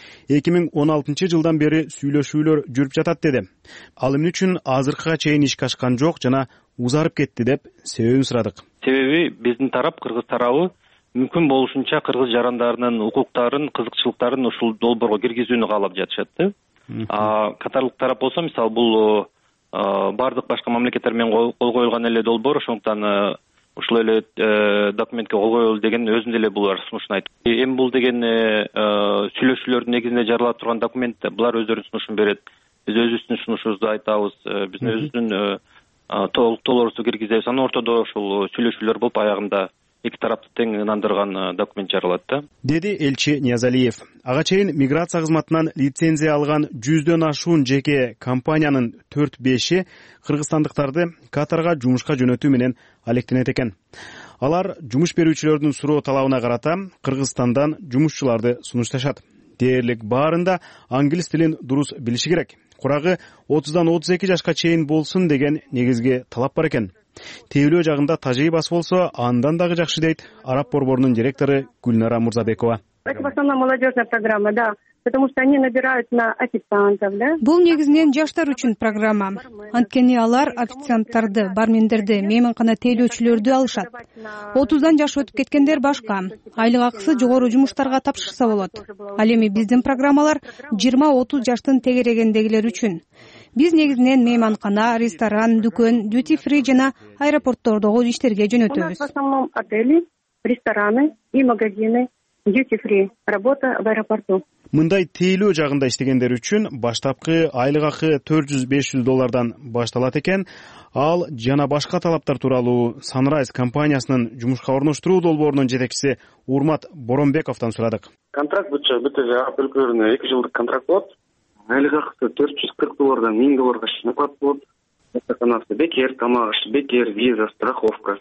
2016 жылдан бери сүйлөшүүлөр жүрүп жатат деди. Ал эмне үчүн азыркыга чейин ишке ашкан жок жана узарып кетти деп себебин сурадык. Себеби биздин тарап, Кыргыз тарабы мүмкүн болушунча кыргыз жарандарынын укуктарын, кызыкчылыктарын ушул долбоорго киргизүүнү каалап жатышат. Катарлык тарап болсо, мисалы, бул бардык башка мамлекеттер менен кол коюлган эле долбоор, ошондуктан ушул эле документке кол коелу деген өзүнүн эле булар сунушун айтып. Эми бул деген сүйлөшүүлөрдүн негизинде жаралып турган документ, булар өздөрүнүн сунушун берет. Биз өзүбүздүн сунушубузду айтабыз, биздин өзүбүздүн толуктуулорубузду киргизебиз. Анын ортодо ушул сүйлөшүүлөр болуп аягында эки тарапты тең ынандырган документ жаралат да, деди элчи Ниязалиев. Ага чейин миграция кызматынан лицензия алган 100дөн ашуун жеке компаниянын 4-5и кыргызстандыктарды Катарга жумушка жөнөтүү менен алектенет экен. Алар жумуш берүүчүлөрдүн суроо талабына карата Кыргызстандан жумушчуларды сунушташат. Дээрлик баарында англис тилин дурус билиши керек. Курагы 30дан 32 жашка чейин болсун деген негизги талап бар экен. Тейлөө жагында тажибасы болсо, андан дагы жакшы дейт Араб борборунун директору Гүлнара Мурзабекова. Это в основном молодежная программа, да. Потому что они набирают на официантов, да? Бул негизинен жаштар үчүн программа. Анткени алар официанттарды, бармендерди, мейманкана тейлөөчүлөрдү алышат. 30дан жаш өтүп кеткендер башка. Айлык акысы жогору жумуштарга тапшырса болот. Ал эми биздин программалар 20-30 жаштын тегерегендегилер үчүн. Биз негизинен мейманкана, ресторан, дүкөн, duty free жана аэропорттордогу иштерге жөнөтөбүз. В основном отели, рестораны и магазины, duty free, работа в аэропорту. Мындай тейлөө жагында иштегендер үчүн баштапкы айлык акы $400-500 башталат экен. Ал жана башка талаптар тууралуу Sunrise компаниясынын жумушка орноштуруу долбоорунун жетекчиси Урмат Боронбековдон сурадык. Контракт бүт Араб өлкөлөрүнө 2 жылдык контракт болот. Айлык акысы $440 $1000 оклад болот. Бекер, тамак аш, бекер, виза, страховка.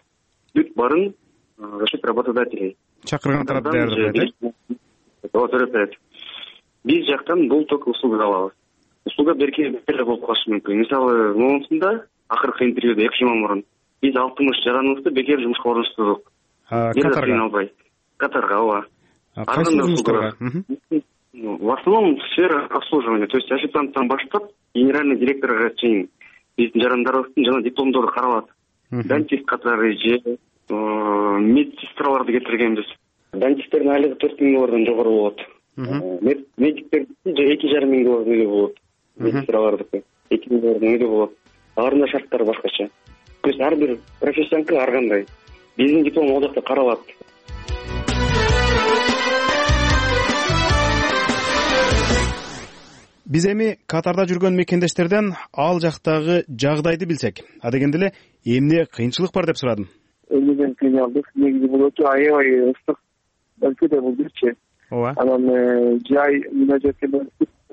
бүт барын за счет работодателей. Чакырган тарап даярдап берет. Ооба, төлөп берет. Биз жактан бул только услуга алабыз. Услуга берке эле болуп калышы мүмкүн. Мисалы, момусунда акыркы интервьюда 2 жыл мурун биз 60 жараныбызды бекер жумушка орунуштурдук. Катарга. Катарга, ооба. Кайсы жумуштарга? В основном сфера обслуживания, то есть официанттан баштап генеральный директорго чейин биздин жарандарыбыздын жана дипломдору каралат. Дантист катары же медсестраларды кетиргенбиз. Дантисттердин айлыгы 4 доллардан жогору болот. Медиктердин же 2,5 доллардан эле болот. Медсестралардыкы 2 доллардан эле болот. Алардын да шарттары башкача. То есть ар бир профессияныкы ар кандай. Биздин диплом ал жакта каралат. Биз эми Катарда жүргөн мекендештерден ал жактагы жагдайды билсек, адегенде эле эмне кыйынчылык бар деп сурадым. Элден кыйналдык, негизи бул өтө аябай ыстык өлкөдө болдучу. Ооба. Анан жай мынажакта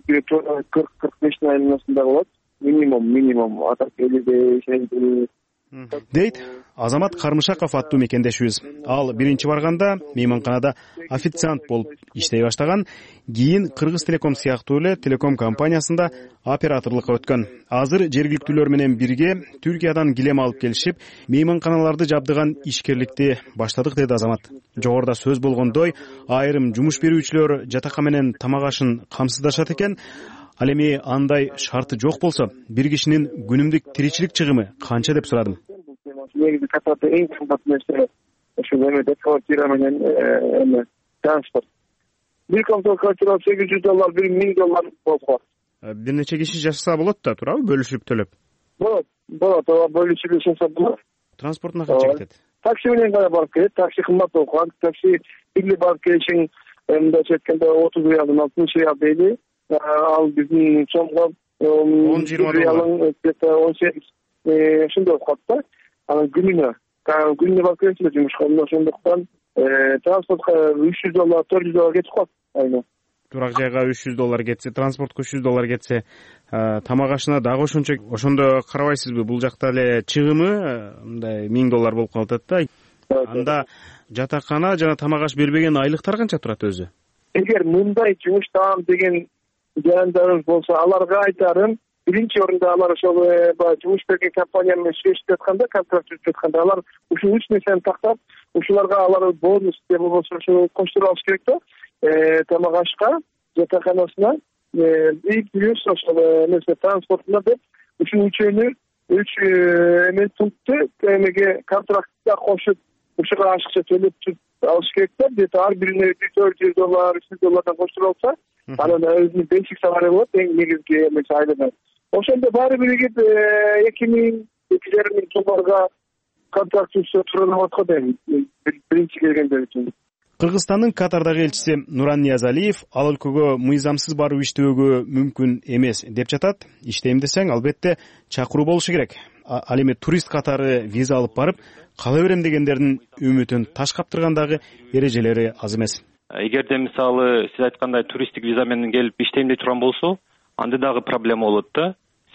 40-45 айланасында болот. Минимум атак 50 дейт Азамат Кармышаков аттуу мекендешибиз. Ал биринчи барганда мейманканада официант болуп иштей баштаган, кийин Кыргыз Телеком сыяктуу эле телеком компаниясында операторлукка өткөн. Азыр жергиликтүүлөр менен бирге Түркиядан килем алып келишип, мейманканаларды жабдыган ишкерликти баштадык, деди Азамат. Жогоруда сөз болгондой, айрым жумуш берүүчүлөр жатакка менен тамак ашын камсыздашат экен. Ал эми андай шарты жок болсо, бир кишинин күнүмдүк тиричилик чыгымы канча деп сурадым. Негизи Катарда эң кымбат нерсе ошол эмеде квартира менен транспорт. Бир комнаталык квартира $800, $1,000 болуп калат. Бир нече киши жашаса болот да, туурабы? Бөлүшүп төлөп. Болот, ооба, бөлүшүп жашаса болот. Транспортуна канча кетет? Такси менен гана барып келет. Такси кымбат болуп калат. Такси бирге барып келишиң мындайча айтканда $30, $60 дейли. Ал биздин сомго 10-20 доллар, где-то 18 ошондой болуп калат да. Анан күнүнө барып келесиз жумушка, ошондуктан транспортко $300, $400 кетип калат айына. Турак жайга $300 кетсе, транспортко $300 кетсе, тамак ашына дагы ошончо. Ошондо карабайсызбы, бул жакта эле чыгымы мындай $1000 болуп калып атат да. Анда жатакана жана тамак аш бербеген айлыктар канча турат өзү? Эгер мындай жумуш таам деген жарандарыбыз болсо, аларга айтарым, биринчи орунда алар ошол жумуш берген компания менен сүйлөшүп атканда, контракт түзүп атканда, алар ушул 3 нерсени тактап, ушуларга алар бонус же болбосо ошо коштуруп алыш керек да. Тамак ашка, жатаканасына, и плюс ошол нерсе транспортуна деп, ушул үчөөнү 3 пунктты эмеге контрактка кошуп, ушуга ашыкча төлөп алыш керек да. Где-то ар бирине $400, $300 коштуруп алса, анан өзүнүн бенсик салары болот, эң негизги эмеси айлыгы. Ошондо баары биригип $2,000-2,500 контракт түзсө турат го дейм, биринчи келгендер үчүн. Кыргызстандын Катардагы элчиси Нуран Ниязалиев ал өлкөгө мыйзамсыз барып иштөөгө мүмкүн эмес деп жатат. Иштейм десең, албетте чакыруу болушу керек. Ал эми турист катары виза алып барып, кала берем дегендердин үмүтүн таш каптыргандагы эрежелери аз эмес. Эгерде мисалы сиз айткандай туристтик виза менен келип иштейм деп турган болсо, анда дагы проблема болот да.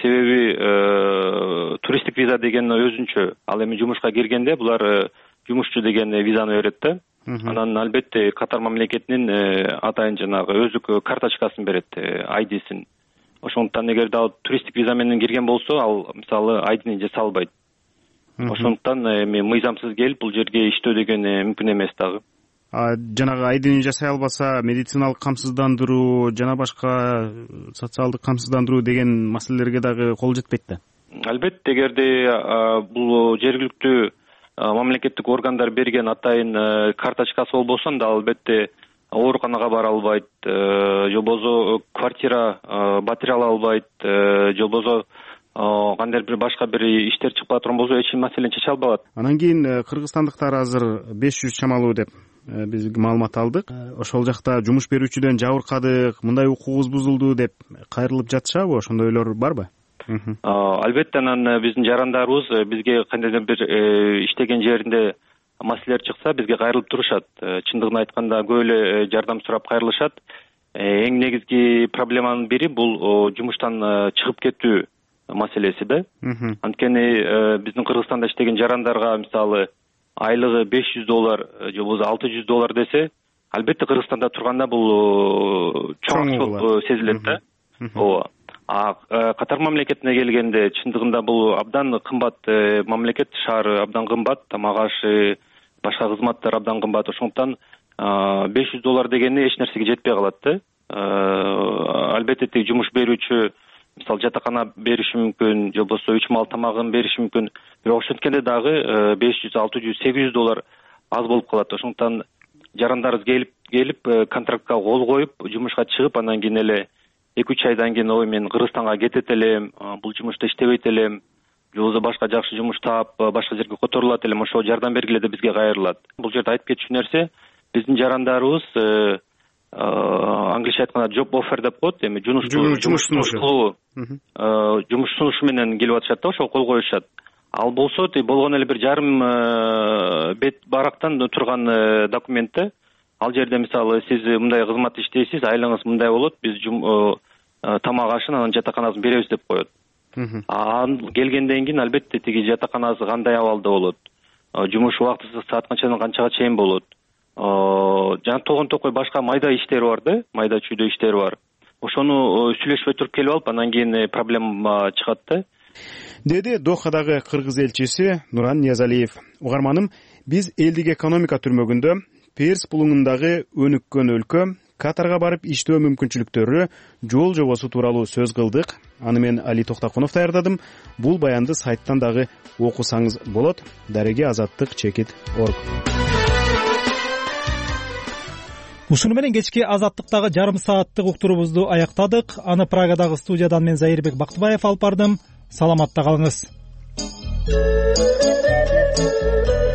Себеби туристтик виза деген өзүнчө, ал эми жумушка киргенде булар жумушчу деген визаны берет да. Анан албетте Катар мамлекетинин атайын жанагы өзүк карточкасын берет, айдисин. Ошондуктан эгерде ал туристтик виза менен кирген болсо, ал мисалы айдини жаса албайт. Ошондуктан эми мыйзамсыз келип бул жерге иштөө деген мүмкүн эмес дагы. Жанагы айдини жасай албаса, медициналык камсыздандыруу жана башка социалдык камсыздандыруу деген маселелерге дагы кол жетпейт да. Албетте, эгерде бул жергиликтүү мамлекеттик органдар берген атайын карточкасы болбосо, анда албетте ооруканага бара албайт, же болбосо квартира батире ала албайт, же болбосо кандайдыр бир башка бир иштер чыкпай турган болсо эч маселени чече албай калат. Анан кийин кыргызстандыктар азыр 500 чамалуу деп биз маалымат алдык. Ошол жакта жумуш берүүчүдөн жабыркадык, мындай укугубуз бузулду деп кайрылып жатышабы? Ошондойлор барбы? Албетте, анан биздин жарандарыбыз бизге кандайдыр бир иштеген жеринде маселелер чыкса, бизге кайрылып турушат. Чындыгын айтканда көп эле жардам сурап кайрылышат. Эң негизги проблеманын бири бул жумуштан чыгып кетүү маселеси да. Анткени биздин Кыргызстанда иштеген жарандарга мисалы айлыгы $500 же болбосо $600 десе, албетте Кыргызстанда турганда бул чоң акча сезилет да. Ооба. Катар мамлекетине келгенде чындыгында бул абдан кымбат мамлекет, шаар абдан кымбат, тамак ашы, башка кызматтар абдан кымбат. Ошондуктан $500 дегени эч нерсеге жетпей калат да. Албетте тиги жумуш берүүчү мисалы жатакана бериши мүмкүн, же болбосо 3 мал тамагын бериши мүмкүн. Бирок ошенткенде дагы $500, $600, $800 аз болуп калат. Ошондуктан жарандарыбыз келип контрактка кол коюп, жумушка чыгып, анан кийин эле 2-3 айдан кийин ой мен Кыргызстанга кетет элем, бул жумушта иштебейт элем, же болбосо башка жакшы жумуш таап, башка жерге которулат элем, ошо жардам бергиле деп бизге кайрылат. Бул жерде айтып кетчү нерсе, биздин жарандарыбыз англисче айтканда job offer деп коет, эми жумуш сунушу менен келип атышат да, ошого кол коюшат. Ал болсо болгон эле бир жарым бет барактан турган документте. Ал жерде мисалы сиз мындай кызмат иштейсиз, айлыгыңыз мындай болот, биз тамак ашын анан жатаканасын беребиз деп коет. Келгенден кийин албетте тиги жатаканасы кандай абалда болот, жумуш убактысы саат канчадан канчага чейин болот, жана тогон токой башка майда иштери бар да, майда чүйдө иштери бар. Ошону сүйлөшүп өтүрүп келип алып, анан кийин проблема чыгат да, деди Дохадагы кыргыз элчиси Нуран Ниязалиев. Угарманым, биз элдик экономика түрмөгүндө Перс булуңундагы өнүккөн өлкө Катарга барып иштөө мүмкүнчүлүктөрү, жол жобосу тууралуу сөз кылдык. Аны мен Али Токтакунов даярдадым. Бул баянды сайттан дагы окусаңыз болот. Дареги Азаттык.org. Ушуну менен кечки Азаттыктагы жарым сааттык уктуруубузду аяктадык. Аны Прагадагы студиядан мен Зайырбек Бактыбаев алып бардым. Саламатта калыңыз.